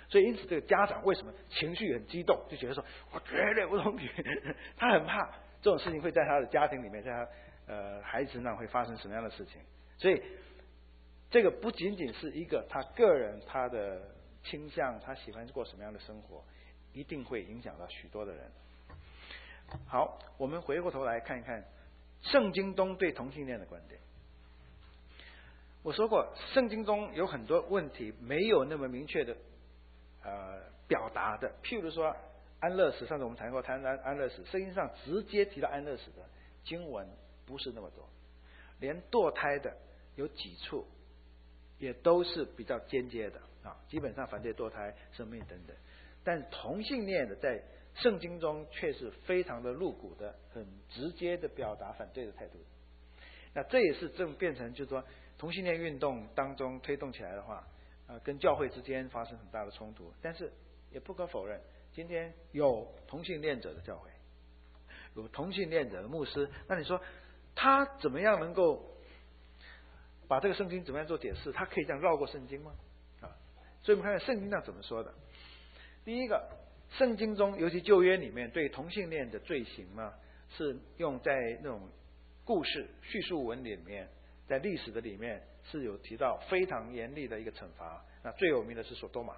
所以因此这个家长为什么情绪很激动，就觉得说我绝对不同意，他很怕这种事情会在他的家庭里面，在他孩子身上会发生什么样的事情。所以这个不仅仅是一个他个人他的倾向，他喜欢过什么样的生活，一定会影响到许多的人。好，我们回过头来看一看圣经中对同性恋的观点。我说过，圣经中有很多问题没有那么明确的表达的，譬如说安乐死，上次我们谈过安乐死，圣经上直接提到安乐死的经文不是那么多，连堕胎的有几处也都是比较间接的啊，基本上反对堕胎、生命等等。但同性恋的在圣经中却是非常的露骨的，很直接的表达反对的态度。那这也是正变成就是说同性恋运动当中推动起来的话，跟教会之间发生很大的冲突。但是也不可否认，今天有同性恋者的教会，有同性恋者的牧师，那你说他怎么样能够把这个圣经怎么样做解释？他可以这样绕过圣经吗？所以我们看看圣经上怎么说的。第一个，圣经中尤其旧约里面对同性恋的罪行呢，是用在那种故事叙述文里面，在历史的里面是有提到非常严厉的一个惩罚。那最有名的是所多玛。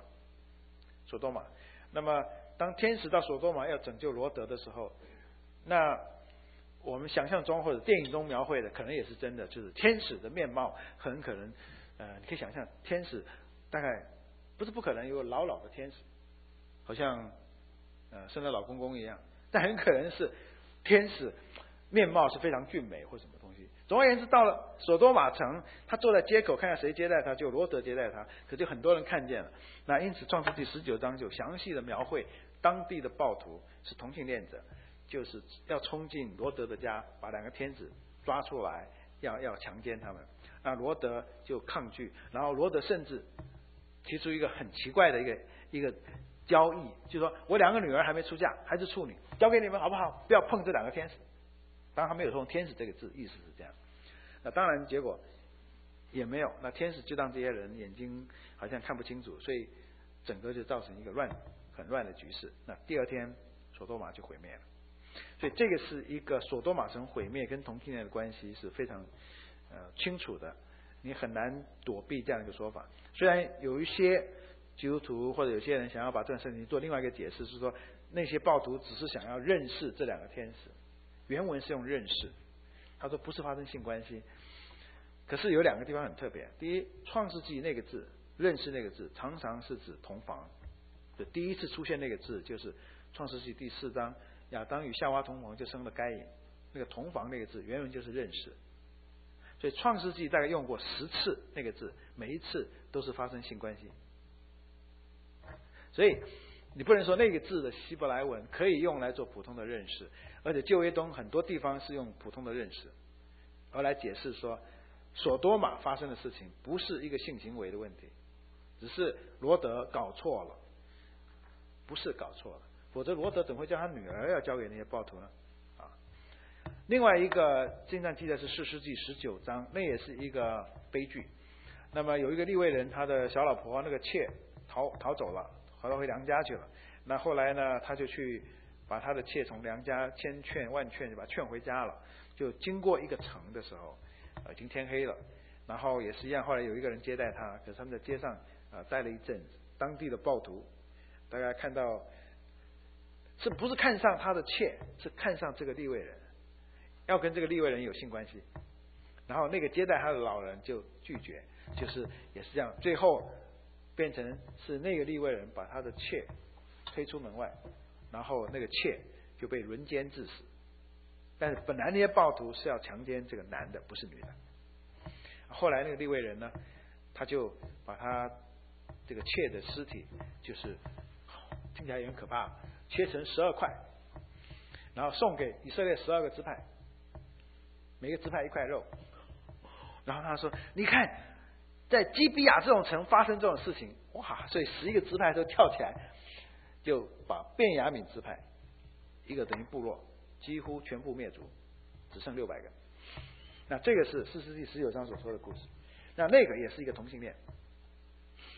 那么当天使到所多玛要拯救罗德的时候，那我们想象中或者电影中描绘的可能也是真的，就是天使的面貌很可能你可以想象天使大概不是不可能有老的天使，好像圣诞老公公一样，但很可能是天使面貌是非常俊美或什么东西。总而言之，到了所多玛城，他坐在街口看看谁接待他，就罗德接待他，可就很多人看见了。那因此创世纪19章就详细的描绘当地的暴徒是同性恋者，就是要冲进罗德的家，把两个天使抓出来，要强奸他们。那罗德就抗拒，然后罗德甚至提出一个很奇怪的一个交易，就是说我两个女儿还没出嫁，还是处女，交给你们好不好？不要碰这两个天使。当然他没有用天使这个字，意思是这样。那当然结果也没有，那天使就让这些人眼睛好像看不清楚，所以整个就造成一个很乱的局势。那第二天所多玛就毁灭了。所以这个是一个所多玛城毁灭跟同性恋的关系是非常清楚的，你很难躲避这样一个说法。虽然有一些基督徒或者有些人想要把这段圣经做另外一个解释，是说那些暴徒只是想要认识这两个天使，原文是用认识，他说不是发生性关系。可是有两个地方很特别，第一，创世纪那个字认识那个字常常是指同房，就第一次出现那个字就是创世纪第4章，亚当与夏娃同房就生了该隐，那个同房那个字原文就是认识。所以创世纪大概用过10次那个字，每一次都是发生性关系。所以你不能说那个字的希伯来文可以用来做普通的认识，而且旧约中很多地方是用普通的认识，而来解释说所多玛发生的事情不是一个性行为的问题，只是罗德搞错了，不是搞错了，否则罗德怎么会叫他女儿要交给那些暴徒呢？另外一个经上记载是士师记19章，那也是一个悲剧。那么有一个利未人，他的小老婆那个妾逃走了，逃回娘家去了。那后来呢，他就去把他的妾从娘家千劝万劝，就把他劝回家了。就经过一个城的时候，已经天黑了。然后也是一样，后来有一个人接待他，可是他们在街上待了一阵子。当地的暴徒大家看到，是不是看上他的妾，是看上这个利未人，要跟这个利未人有性关系。然后那个接待他的老人就拒绝，就是也是这样，最后变成是那个利未人把他的妾推出门外，然后那个妾就被轮奸致死。但是本来那些暴徒是要强奸这个男的，不是女的。后来那个利未人呢，他就把他这个妾的尸体，就是听起来也很可怕，切成12块，然后送给以色列12个支派，每个支派1块肉。然后他说：“你看，在基比亚这种城发生这种事情，哇！所以11个支派都跳起来，就把便雅悯支派，一个等于部落，几乎全部灭族，只剩600个。那这个是士师记19章所说的故事。那个也是一个同性恋。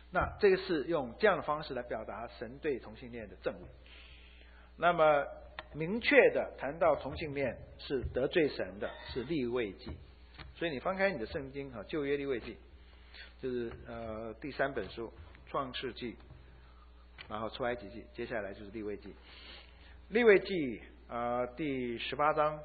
那这个是用这样的方式来表达神对同性恋的憎恶。那么明确的谈到同性恋是得罪神的，是利未记。所以你翻开你的圣经旧约利未记，就是第3本书创世纪，然后出埃及记，接下来就是利未记。利未记第18章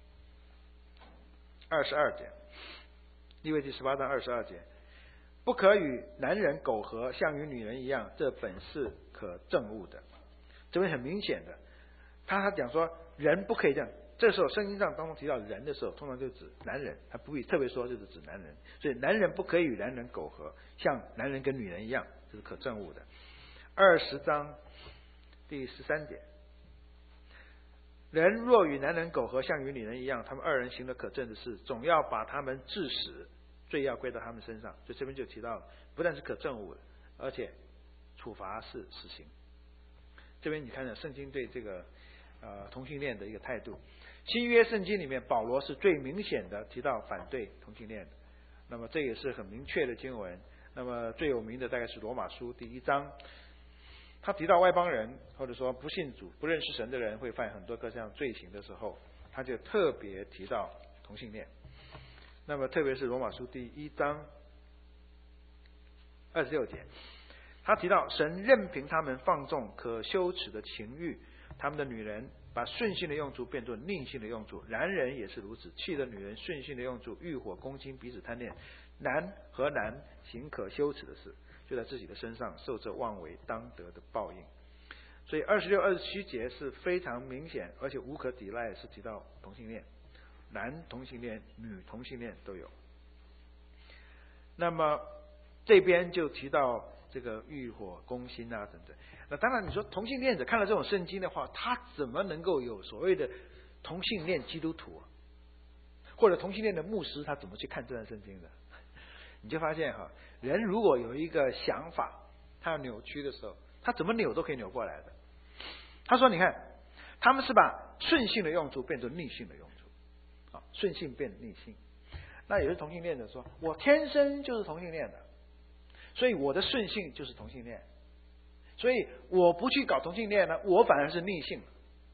22节，利未记18章22节，不可与男人苟合，像与女人一样，这本是可憎恶的。这边很明显的，他讲说人不可以这样。这时候圣经上当中提到人的时候，通常就指男人，他不必特别说就是指男人。所以男人不可以与男人苟合，像男人跟女人一样，这是可憎恶的。20章第13节，人若与男人苟合，像与女人一样，他们二人行了可憎的事，总要把他们治死，罪要归到他们身上。所以这边就提到了，不但是可憎恶的，而且处罚是死刑。这边你看到圣经对这个同性恋的一个态度。新约圣经里面，保罗是最明显的提到反对同性恋的，那么这也是很明确的经文。那么最有名的大概是罗马书第1章，他提到外邦人或者说不信主、不认识神的人会犯很多各项罪行的时候，他就特别提到同性恋。那么特别是罗马书第1章26节，他提到神任凭他们放纵可羞耻的情欲，他们的女人把顺性的用处变作逆性的用处，男人也是如此，气的女人顺性的用处欲火攻心，彼此贪恋，男和男行可羞耻的事，就在自己的身上受这妄为当得的报应。所以26、27节是非常明显而且无可抵赖，是提到同性恋，男同性恋、女同性恋都有。那么这边就提到这个欲火攻心等等。那当然你说同性恋者看了这种圣经的话，他怎么能够有所谓的同性恋基督徒或者同性恋的牧师，他怎么去看这段圣经的？你就发现人如果有一个想法他要扭曲的时候，他怎么扭都可以扭过来的。他说你看他们是把顺性的用处变成逆性的用处，顺性变逆性。那有些同性恋者说，我天生就是同性恋的，所以我的顺性就是同性恋，所以我不去搞同性恋呢，我反而是逆性。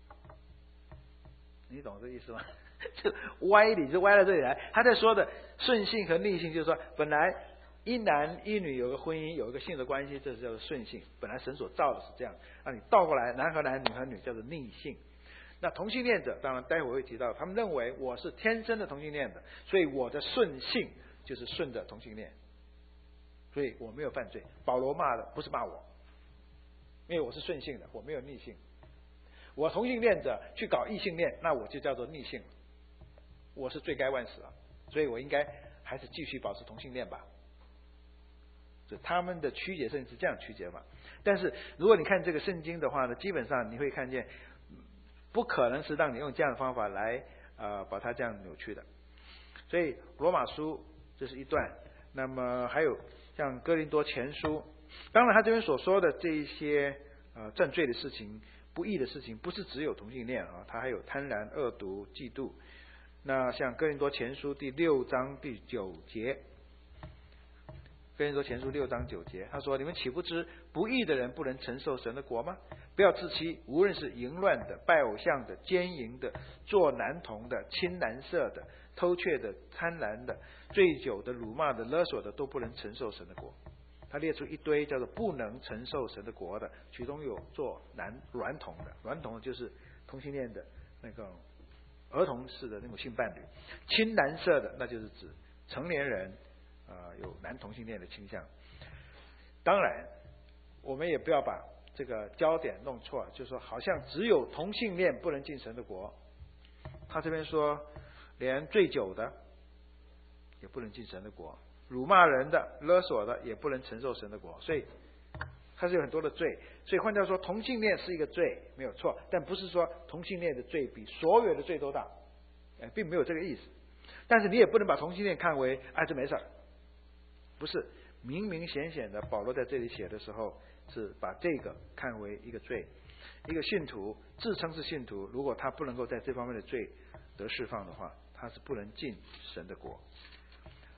你懂这意思吗？这歪理就歪到这里来。他在说的顺性和逆性，就是说本来一男一女有个婚姻，有一个性的关系，这是叫做顺性，本来神所造的是这样。那你倒过来，男和男、女和女叫做逆性。那同性恋者，当然待会会提到，他们认为我是天生的同性恋的，所以我的顺性就是顺着同性恋，所以我没有犯罪。保罗骂的不是骂我，因为我是顺性的，我没有逆性。我同性恋者去搞异性恋，那我就叫做逆性，我是罪该万死了，所以我应该还是继续保持同性恋吧。所以他们的曲解圣经是这样曲解法。但是如果你看这个圣经的话呢，基本上你会看见不可能是让你用这样的方法来把它这样扭曲的。所以罗马书这是一段，那么还有像哥林多前书，当然他这边所说的这一些正罪的事情、不义的事情，不是只有同性恋他还有贪婪、恶毒、嫉妒。那像哥林多前书第6章第9节，哥林多前书6章9节，他说：你们岂不知不义的人不能承受神的国吗？不要自欺，无论是淫乱的、拜偶像的、奸淫的、做男童的、亲男色的、偷窃的、贪婪的、醉酒的、辱骂的、勒索的，都不能承受神的国。他列出一堆叫做不能承受神的国的，其中有做娈童的，娈童就是同性恋的那个儿童式的那种性伴侣，亲男色的那就是指成年人有男同性恋的倾向。当然我们也不要把这个焦点弄错，就是说好像只有同性恋不能进神的国。他这边说连醉酒的也不能进神的国，辱骂人的、勒索的也不能承受神的国，所以它是有很多的罪。所以换句话说，同性恋是一个罪没有错，但不是说同性恋的罪比所有的罪都大，并没有这个意思。但是你也不能把同性恋看为这没事儿，不是，明明显显的保罗在这里写的时候是把这个看为一个罪。一个信徒自称是信徒，如果他不能够在这方面的罪得释放的话，他是不能进神的国。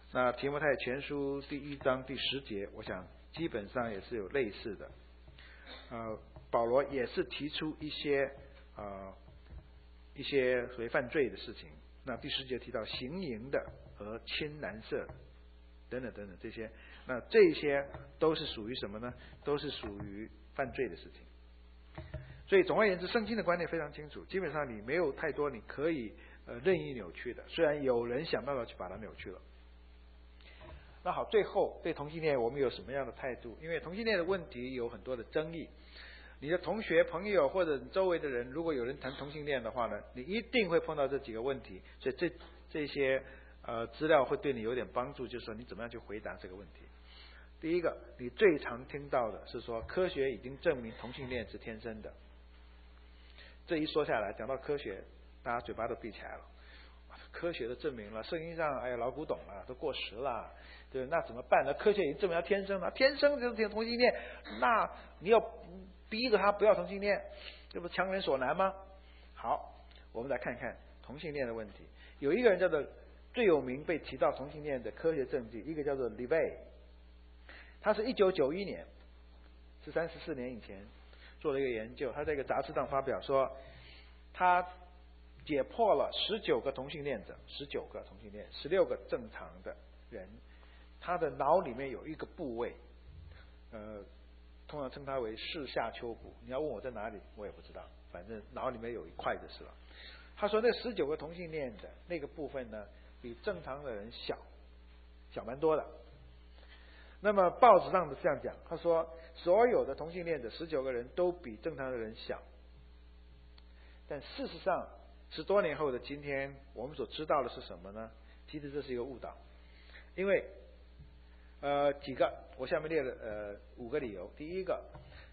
那提摩太前书第1章第10节，我想基本上也是有类似的。保罗也是提出一些所谓犯罪的事情。那第10节提到行淫的和亲男色等等等等这些，那这些都是属于什么呢？都是属于犯罪的事情。所以总而言之，圣经的观念非常清楚，基本上你没有太多你可以任意扭曲的，虽然有人想办法去把它扭曲了。那好，最后对同性恋我们有什么样的态度？因为同性恋的问题有很多的争议，你的同学、朋友或者周围的人，如果有人谈同性恋的话呢，你一定会碰到这几个问题，所以这些资料会对你有点帮助，就是说你怎么样去回答这个问题。第一个，你最常听到的是说科学已经证明同性恋是天生的。这一说下来，讲到科学，大家嘴巴都闭起来了。科学都证明了，圣经上哎呀老古董了，都过时了，对，那怎么办呢？科学已经证明他天生了，天生就是同性恋，那你要逼着他不要同性恋，这不强人所难吗？好，我们来看看同性恋的问题。有一个人叫做最有名被提到同性恋的科学证据，一个叫做 Levy， 他是1991年，是34年以前做了一个研究，他在一个杂志上发表说，他解剖了19个同性恋者，19个同性恋，16个正常的人，他的脑里面有一个部位，通常称它为视下丘部。你要问我在哪里，我也不知道，反正脑里面有一块就是了。他说那19个同性恋的那个部分呢，比正常的人小蛮多的。那么报纸上的这样讲，他说所有的同性恋者19个人都比正常的人小，但事实上10多年后的今天，我们所知道的是什么呢？其实这是一个误导，因为几个，我下面列了5个理由。第一个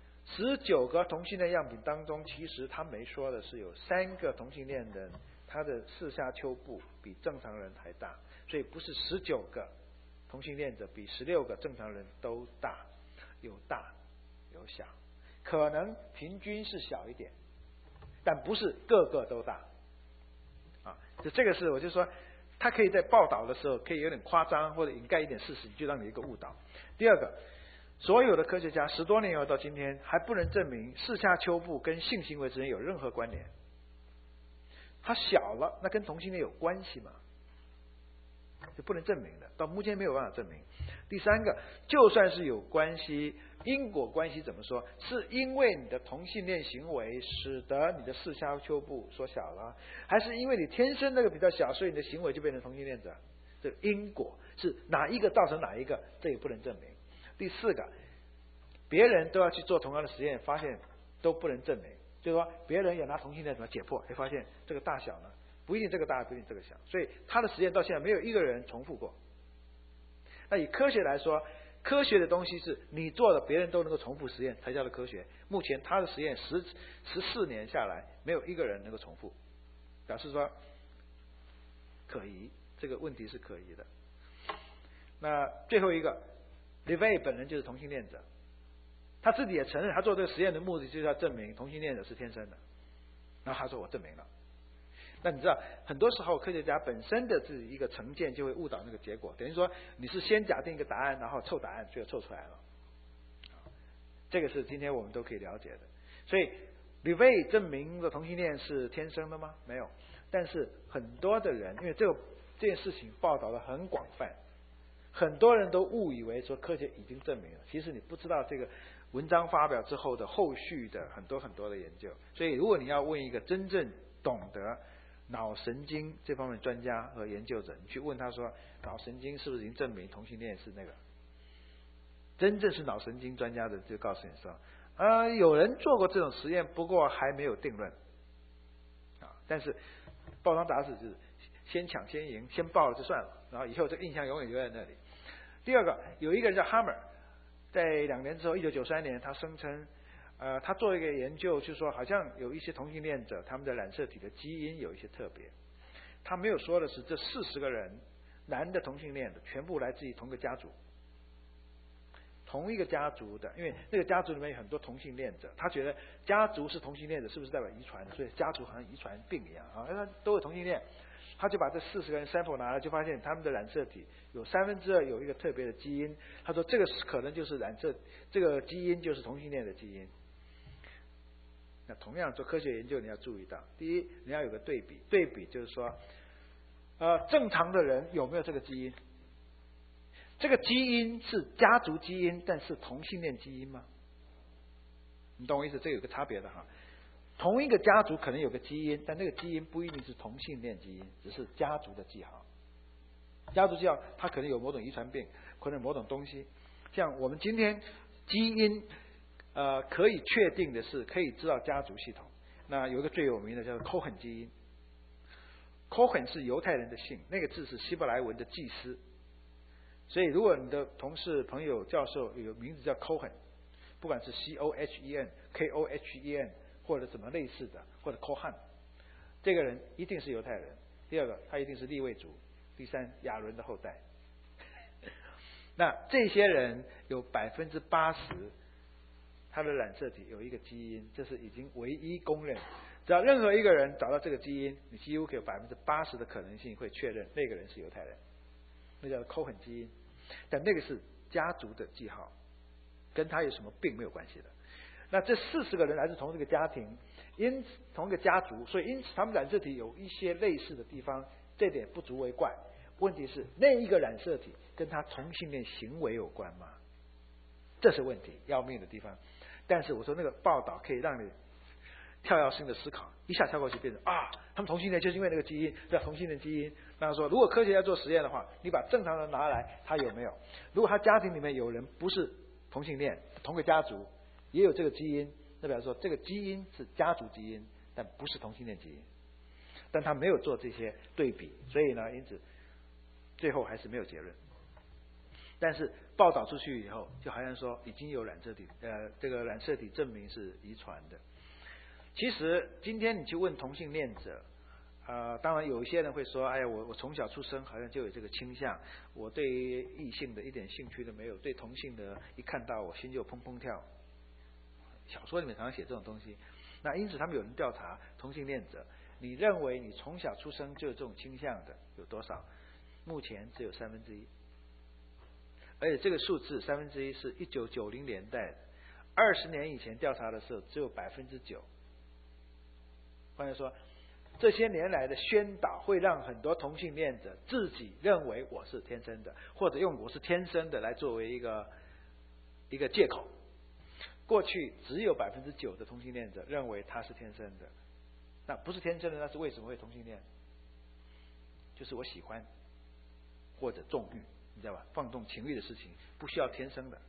，19个同性恋样品当中，其实他没说的是有3个同性恋人，他的视下丘部比正常人还大，所以不是19个同性恋者比16个正常人都大，有大有小，可能平均是小一点，但不是个个都大。这个是我就说，他可以在报道的时候可以有点夸张或者掩盖一点事实，就让你一个误导。第二个，所有的科学家10多年以后到今天还不能证明视下丘部跟性行为之间有任何关联。它小了，那跟同性恋有关系吗？就不能证明的，到目前没有办法证明。第三个，就算是有关系，因果关系怎么说？是因为你的同性恋行为使得你的视下丘部缩小了，还是因为你天生那个比较小，所以你的行为就变成同性恋者？这个因果是哪一个造成哪一个，这也不能证明。第四个，别人都要去做同样的实验，发现都不能证明，就是说别人也拿同性恋怎么解剖，会发现这个大小呢不一定这个大，不一定这个小，所以他的实验到现在没有一个人重复过。那以科学来说，科学的东西是你做的别人都能够重复实验才叫做科学。目前他的实验14年下来，没有一个人能够重复，表示说可疑，这个问题是可疑的。那最后一个 Levy 本人就是同性恋者，他自己也承认他做这个实验的目的就是要证明同性恋者是天生的，然后他说我证明了。那你知道很多时候科学家本身的自己一个成见就会误导那个结果，等于说你是先假定一个答案，然后凑答案，最后凑出来了。这个是今天我们都可以了解的。所以 Levy 证明的同性恋是天生的吗？没有。但是很多的人因为这件事情报道的很广泛，很多人都误以为说科学已经证明了，其实你不知道这个文章发表之后的后续的很多的研究。所以如果你要问一个真正懂得脑神经这方面专家和研究者，你去问他说脑神经是不是已经证明同性恋是那个，真正是脑神经专家的就告诉你说有人做过这种实验，不过还没有定论但是报章杂志就是先抢先赢，先报了就算了，然后以后这印象永远留在那里。第二个，有一个人叫 Hammer， 在2年之后1993年他声称他做一个研究，就是说好像有一些同性恋者他们的染色体的基因有一些特别。他没有说的是这40个人男的同性恋的全部来自于同个家族，同一个家族的，因为那个家族里面有很多同性恋者，他觉得家族是同性恋者是不是代表遗传，所以家族好像遗传病一样都有同性恋。 他就把这40个人 sample 拿来，就发现他们的染色体有2/3有一个特别的基因。他说这个可能就是这个基因就是同性恋的基因。那同样做科学研究，你要注意到，第一，你要有个对比，对比就是说，正常的人有没有这个基因？这个基因是家族基因，但是同性恋基因吗？你懂我意思？这有个差别的哈。同一个家族可能有个基因，但那个基因不一定是同性恋基因，只是家族的记号。家族记号它可能有某种遗传病，可能有某种东西。像我们今天基因可以确定的是，可以知道家族系统。那有一个最有名的叫做 Cohen 基因。Cohen 是犹太人的姓，那个字是希伯来文的祭司。所以如果你的同事、朋友、教授有名字叫 Cohen， 不管是 Cohen、Kohen 或者什么类似的，或者 Kohan， 这个人一定是犹太人。第二个，他一定是利未族。第三，亚伦的后代。那这些人有80%，他的染色体有一个基因，这是已经唯一公认。只要任何一个人找到这个基因，你几乎有80%的可能性会确认那个人是犹太人，那叫 Cohen 基因。但那个是家族的记号，跟他有什么病没有关系的。那这40个人来自同一个家庭，因此同一个家族，所以因此他们染色体有一些类似的地方，这点不足为怪。问题是那一个染色体跟他同性恋行为有关吗？这是问题，要命的地方。但是我说那个报道可以让你跳跃性的思考，一下跳过去变成他们同性恋就是因为那个基因叫同性恋基因。那说如果科学家做实验的话，你把正常人拿来，他有没有？如果他家庭里面有人不是同性恋，同个家族也有这个基因，那表示说这个基因是家族基因，但不是同性恋基因。但他没有做这些对比，所以呢，因此最后还是没有结论。但是报道出去以后，就好像说已经有染色体，这个染色体证明是遗传的。其实今天你去问同性恋者，当然有一些人会说，哎呀，我从小出生好像就有这个倾向，我对异性的一点兴趣都没有，对同性的一看到我心就砰砰跳。小说里面常常写这种东西。那因此他们有人调查同性恋者，你认为你从小出生就有这种倾向的有多少？目前只有1/3，而且这个数字1/3是1990年代的，20年以前调查的时候只有9%。换句话说，这些年来的宣导会让很多同性恋者自己认为我是天生的，或者用我是天生的来作为一个借口。过去只有9%的同性恋者认为他是天生的，那不是天生的，那是为什么会同性恋？就是我喜欢或者纵欲，你知道吧？放纵情欲的事情不需要天生的，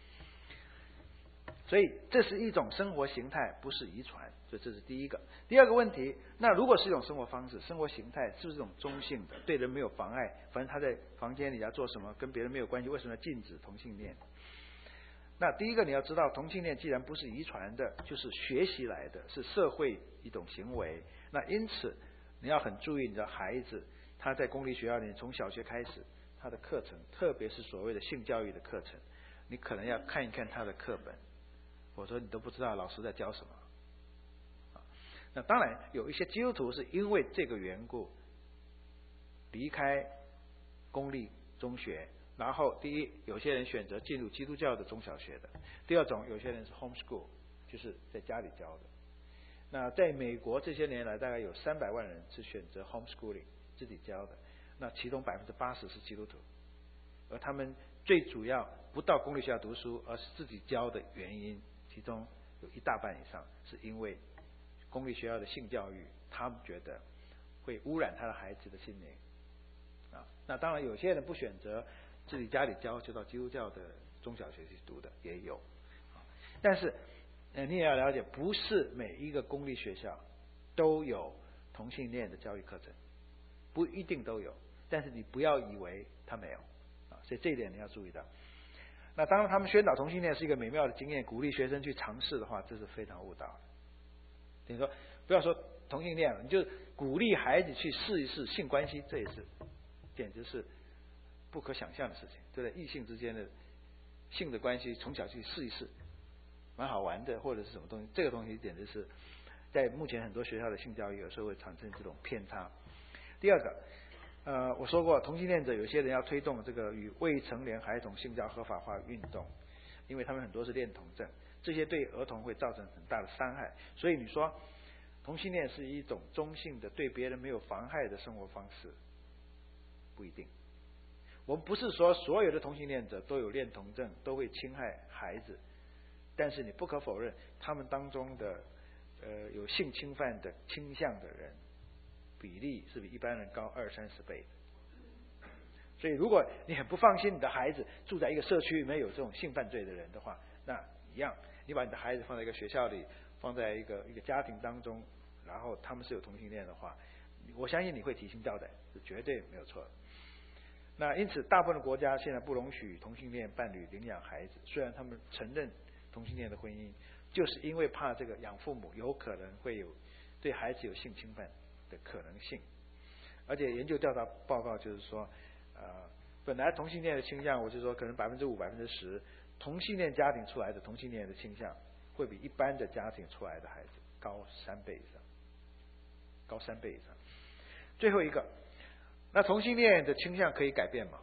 所以这是一种生活形态，不是遗传。所以这是第一个。第二个问题，那如果是一种生活方式、生活形态，是不是一种中性的，对人没有妨碍？反正他在房间里要做什么，跟别人没有关系，为什么要禁止同性恋？那第一个你要知道，同性恋既然不是遗传的，就是学习来的，是社会一种行为。那因此你要很注意，你的孩子他在公立学校里从小学开始，他的课程，特别是所谓的性教育的课程，你可能要看一看他的课本。我说你都不知道老师在教什么。那当然有一些基督徒是因为这个缘故离开公立中学，然后第一，有些人选择进入基督教的中小学的；第二种，有些人是 homeschool， 就是在家里教的。那在美国这些年来，大概有300万人是选择 homeschooling 自己教的，那其中80%是基督徒，而他们最主要不到公立学校读书，而是自己教的原因，其中有一大半以上是因为公立学校的性教育，他们觉得会污染他的孩子的心灵。那当然有些人不选择自己家里教，就到基督教的中小学去读的也有。但是你也要了解，不是每一个公立学校都有同性恋的教育课程，不一定都有，但是你不要以为他没有，所以这一点你要注意到。那当然他们宣导同性恋是一个美妙的经验，鼓励学生去尝试的话，这是非常误导的。等于说不要说同性恋了，你就鼓励孩子去试一试性关系，这也是简直是不可想象的事情，对不对？异性之间的性的关系从小去试一试，蛮好玩的，或者是什么东西，这个东西简直是在目前很多学校的性教育有时候会产生这种偏差。 第二个，我说过，同性恋者有些人要推动这个与未成年孩童性交合法化运动，因为他们很多是恋童症，这些对儿童会造成很大的伤害。所以你说同性恋是一种中性的、对别人没有妨害的生活方式，不一定。我们不是说所有的同性恋者都有恋童症，都会侵害孩子，但是你不可否认，他们当中的有性侵犯的倾向的人比例是比一般人高20-30倍的。所以如果你很不放心你的孩子住在一个社区里面有这种性犯罪的人的话，那一样，你把你的孩子放在一个学校里，放在一个家庭当中，然后他们是有同性恋的话，我相信你会提心吊胆，是绝对没有错的。那因此大部分的国家现在不容许同性恋伴侣领养孩子，虽然他们承认同性恋的婚姻，就是因为怕这个养父母有可能会有对孩子有性侵犯的可能性。而且研究调查报告就是说，本来同性恋的倾向，我就说可能5%、10%，同性恋家庭出来的同性恋的倾向会比一般的家庭出来的孩子高3倍以上，高3倍以上。最后一个，那同性恋的倾向可以改变吗？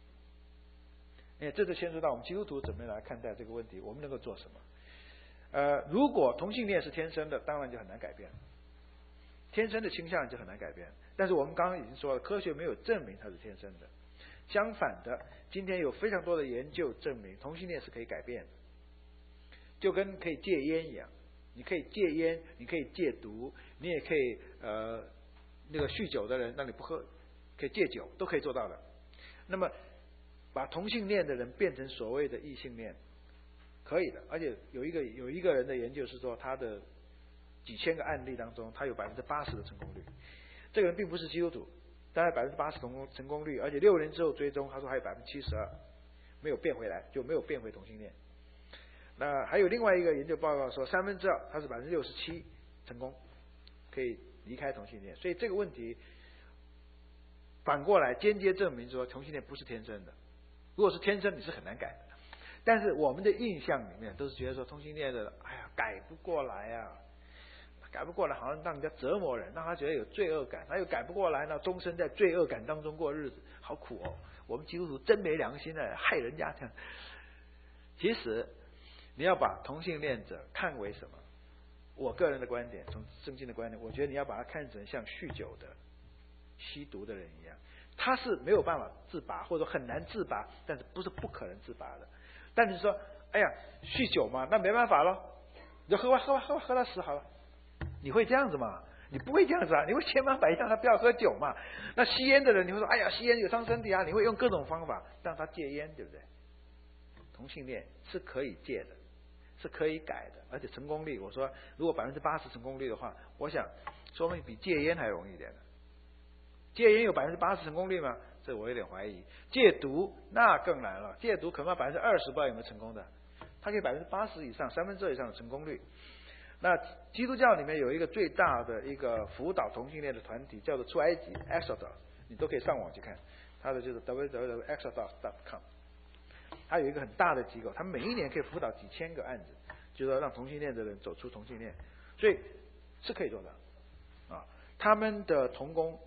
这就牵涉到我们基督徒怎么来看待这个问题，我们能够做什么？如果同性恋是天生的，当然就很难改变，天生的倾向就很难改变。但是我们刚刚已经说了，科学没有证明它是天生的。相反的，今天有非常多的研究证明同性恋是可以改变的，就跟可以戒烟一样，你可以戒烟，你可以戒毒，你也可以那个酗酒的人让你不喝，可以戒酒，都可以做到的。那么把同性恋的人变成所谓的异性恋，可以的。而且有一个人的研究是说，他的几千个案例当中，他有80%的成功率。这个人并不是基督徒，大概80%成功率，而且6年之后追踪，他说还有72%没有变回来，就没有变回同性恋。那还有另外一个研究报告说2/3，他是67%成功，可以离开同性恋。所以这个问题反过来间接证明说同性恋不是天生的。如果是天生，你是很难改的。但是我们的印象里面都是觉得说同性恋的，改不过来啊，改不过来，好像让人家折磨人，让他觉得有罪恶感，他又改不过来呢，终身在罪恶感当中过日子，好苦哦。我们基督徒真没良心的，害人家这样。其实你要把同性恋者看为什么？我个人的观点，从圣经的观点，我觉得你要把它看成像酗酒的、吸毒的人一样，他是没有办法自拔，或者很难自拔，但是不是不可能自拔的。但是说，哎呀，酗酒嘛，那没办法了，你就喝吧，喝到死好了。你会这样子吗？你不会这样子啊，你会千方百计让他不要喝酒嘛。那吸烟的人，你会说，哎呀，吸烟有伤身体啊，你会用各种方法让他戒烟，对不对？同性恋是可以戒的，是可以改的，而且成功率，我说如果80%成功率的话，我想说明比戒烟还容易一点的。戒烟有80%成功率吗？这我有点怀疑。戒毒那更难了，戒毒可能20%不知道有没有成功的，它可以80%以上，2/3以上的成功率。那基督教里面有一个最大的一个辅导同性恋的团体，叫做出埃及 Exodus， 你都可以上网去看，它的就是 www.exodus.com， 它有一个很大的机构，它每一年可以辅导几千个案子，就是说让同性恋的人走出同性恋，所以是可以做的啊。他们的同工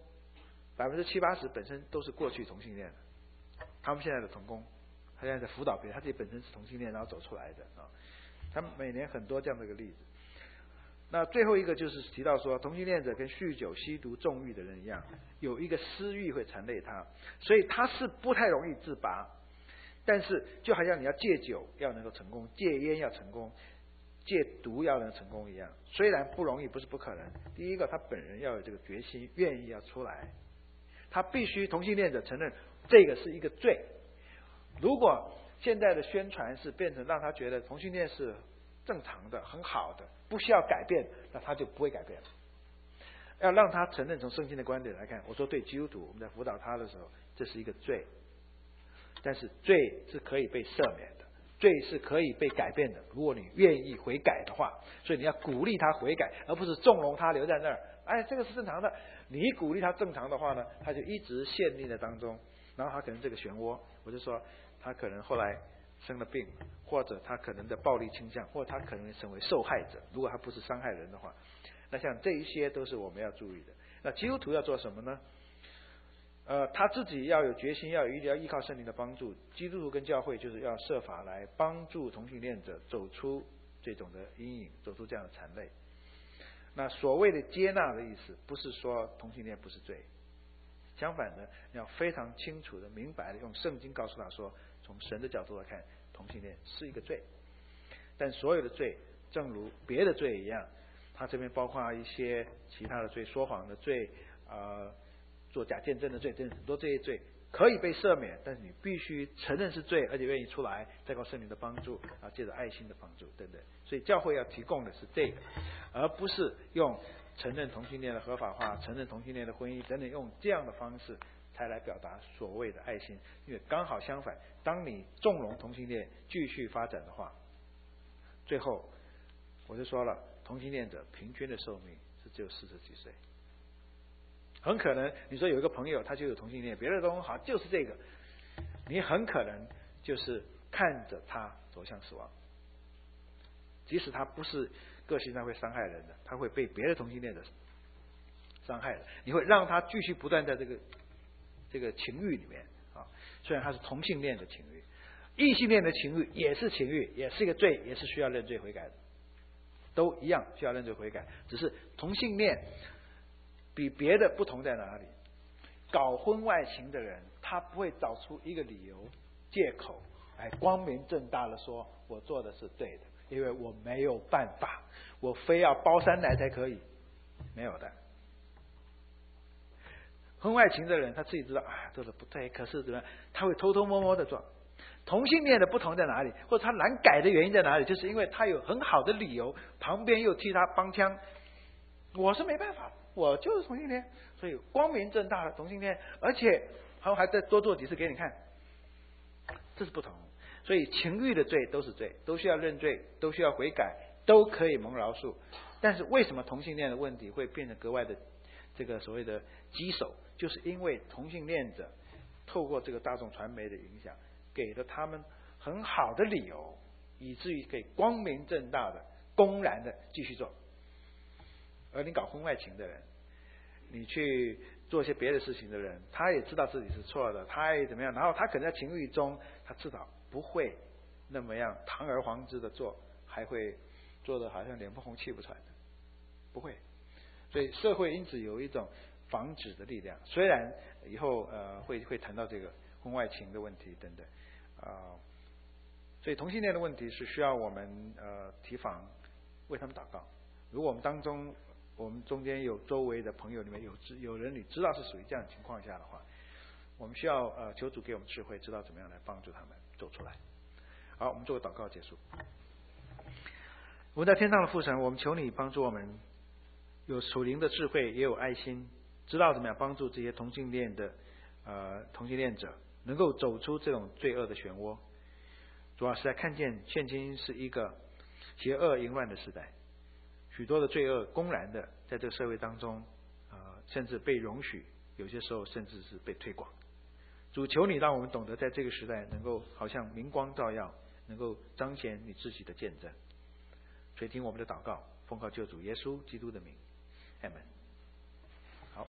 70-80%本身都是过去同性恋的，他们现在的同工，他现在在辅导别人，他自己本身是同性恋然后走出来的啊。他们每年很多这样的一个例子。那最后一个就是提到说，同性恋者跟酗酒、吸毒、纵欲的人一样，有一个私欲会缠累他，所以他是不太容易自拔。但是就好像你要戒酒要能够成功，戒烟要成功，戒毒要能成功一样，虽然不容易，不是不可能。第一个，他本人要有这个决心，愿意要出来，他必须同性恋者承认这个是一个罪。如果现在的宣传是变成让他觉得同性恋是正常的、很好的，不需要改变，那他就不会改变了。要让他承认，从圣经的观点来看，我说对基督徒，我们在辅导他的时候，这是一个罪，但是罪是可以被赦免的，罪是可以被改变的，如果你愿意悔改的话。所以你要鼓励他悔改，而不是纵容他留在那儿。哎，这个是正常的。你鼓励他正常的话呢，他就一直陷溺在当中，然后他可能这个漩涡，我就说他可能后来生了病，或者他可能的暴力倾向，或者他可能成为受害者，如果他不是伤害人的话，那像这一些都是我们要注意的。那基督徒要做什么呢？ 他自己要有决心，要依靠圣灵的帮助。基督徒跟教会就是要设法来帮助同性恋者走出这种的阴影，走出这样的残类。那所谓的接纳的意思，不是说同性恋不是罪，相反的，要非常清楚的、明白的用圣经告诉他说，从神的角度来看，同性恋是一个罪。但所有的罪，正如别的罪一样，它这边包括一些其他的罪，说谎的罪，做假见证的罪，等很多这些罪可以被赦免，但是你必须承认是罪，而且愿意出来，再靠圣灵的帮助，借着爱心的帮助等等。所以教会要提供的是这个，而不是用承认同性恋的合法化、承认同性恋的婚姻等等，用这样的方式才来表达所谓的爱心。因为刚好相反，当你纵容同性恋继续发展的话，最后我就说了，同性恋者平均的寿命是只有40几岁。很可能你说有一个朋友他就有同性恋，别的都很好，就是这个，你很可能就是看着他走向死亡。即使他不是个性上会伤害人的，他会被别的同性恋者伤害的，你会让他继续不断在这个情欲里面啊。虽然他是同性恋的情欲，异性恋的情欲也是情欲，也是一个罪，也是需要认罪悔改的，都一样需要认罪悔改。只是同性恋比别的不同在哪里？搞婚外情的人，他不会找出一个理由、借口来光明正大的说我做的是对的，因为我没有办法，我非要包山来才可以，没有的。婚外情的人他自己知道做的不对，可是怎么样？他会偷偷摸摸的做。同性恋的不同在哪里？或者他难改的原因在哪里？就是因为他有很好的理由，旁边又替他帮腔。我是没办法，我就是同性恋，所以光明正大的同性恋，而且还再多做几次给你看，这是不同。所以情欲的罪都是罪，都需要认罪，都需要悔改，都可以蒙饶恕。但是为什么同性恋的问题会变得格外的这个所谓的棘手？就是因为同性恋者透过这个大众传媒的影响，给了他们很好的理由，以至于可以光明正大的、公然的继续做。而你搞婚外情的人，你去做一些别的事情的人，他也知道自己是错的，他也怎么样，然后他可能在情欲中，他至少不会那么样堂而皇之的做，还会做的好像脸不红气不喘的，不会。所以社会因此有一种防止的力量，虽然以后会谈到这个婚外情的问题等等所以同性恋的问题是需要我们提防，为他们祷告。如果我们中间有周围的朋友里面有人你知道是属于这样的情况下的话，我们需要求主给我们智慧，知道怎么样来帮助他们走出来。好，我们做个祷告结束。我们在天上的父神，我们求你帮助我们有属灵的智慧，也有爱心，知道怎么样帮助这些同性恋者能够走出这种罪恶的漩涡。主要是在看见现今是一个邪恶淫乱的时代，许多的罪恶公然的在这个社会当中甚至被容许，有些时候甚至是被推广。主，求你让我们懂得在这个时代能够好像明光照耀，能够彰显你自己的见证。垂听我们的祷告，奉靠救主耶稣基督的名，阿们。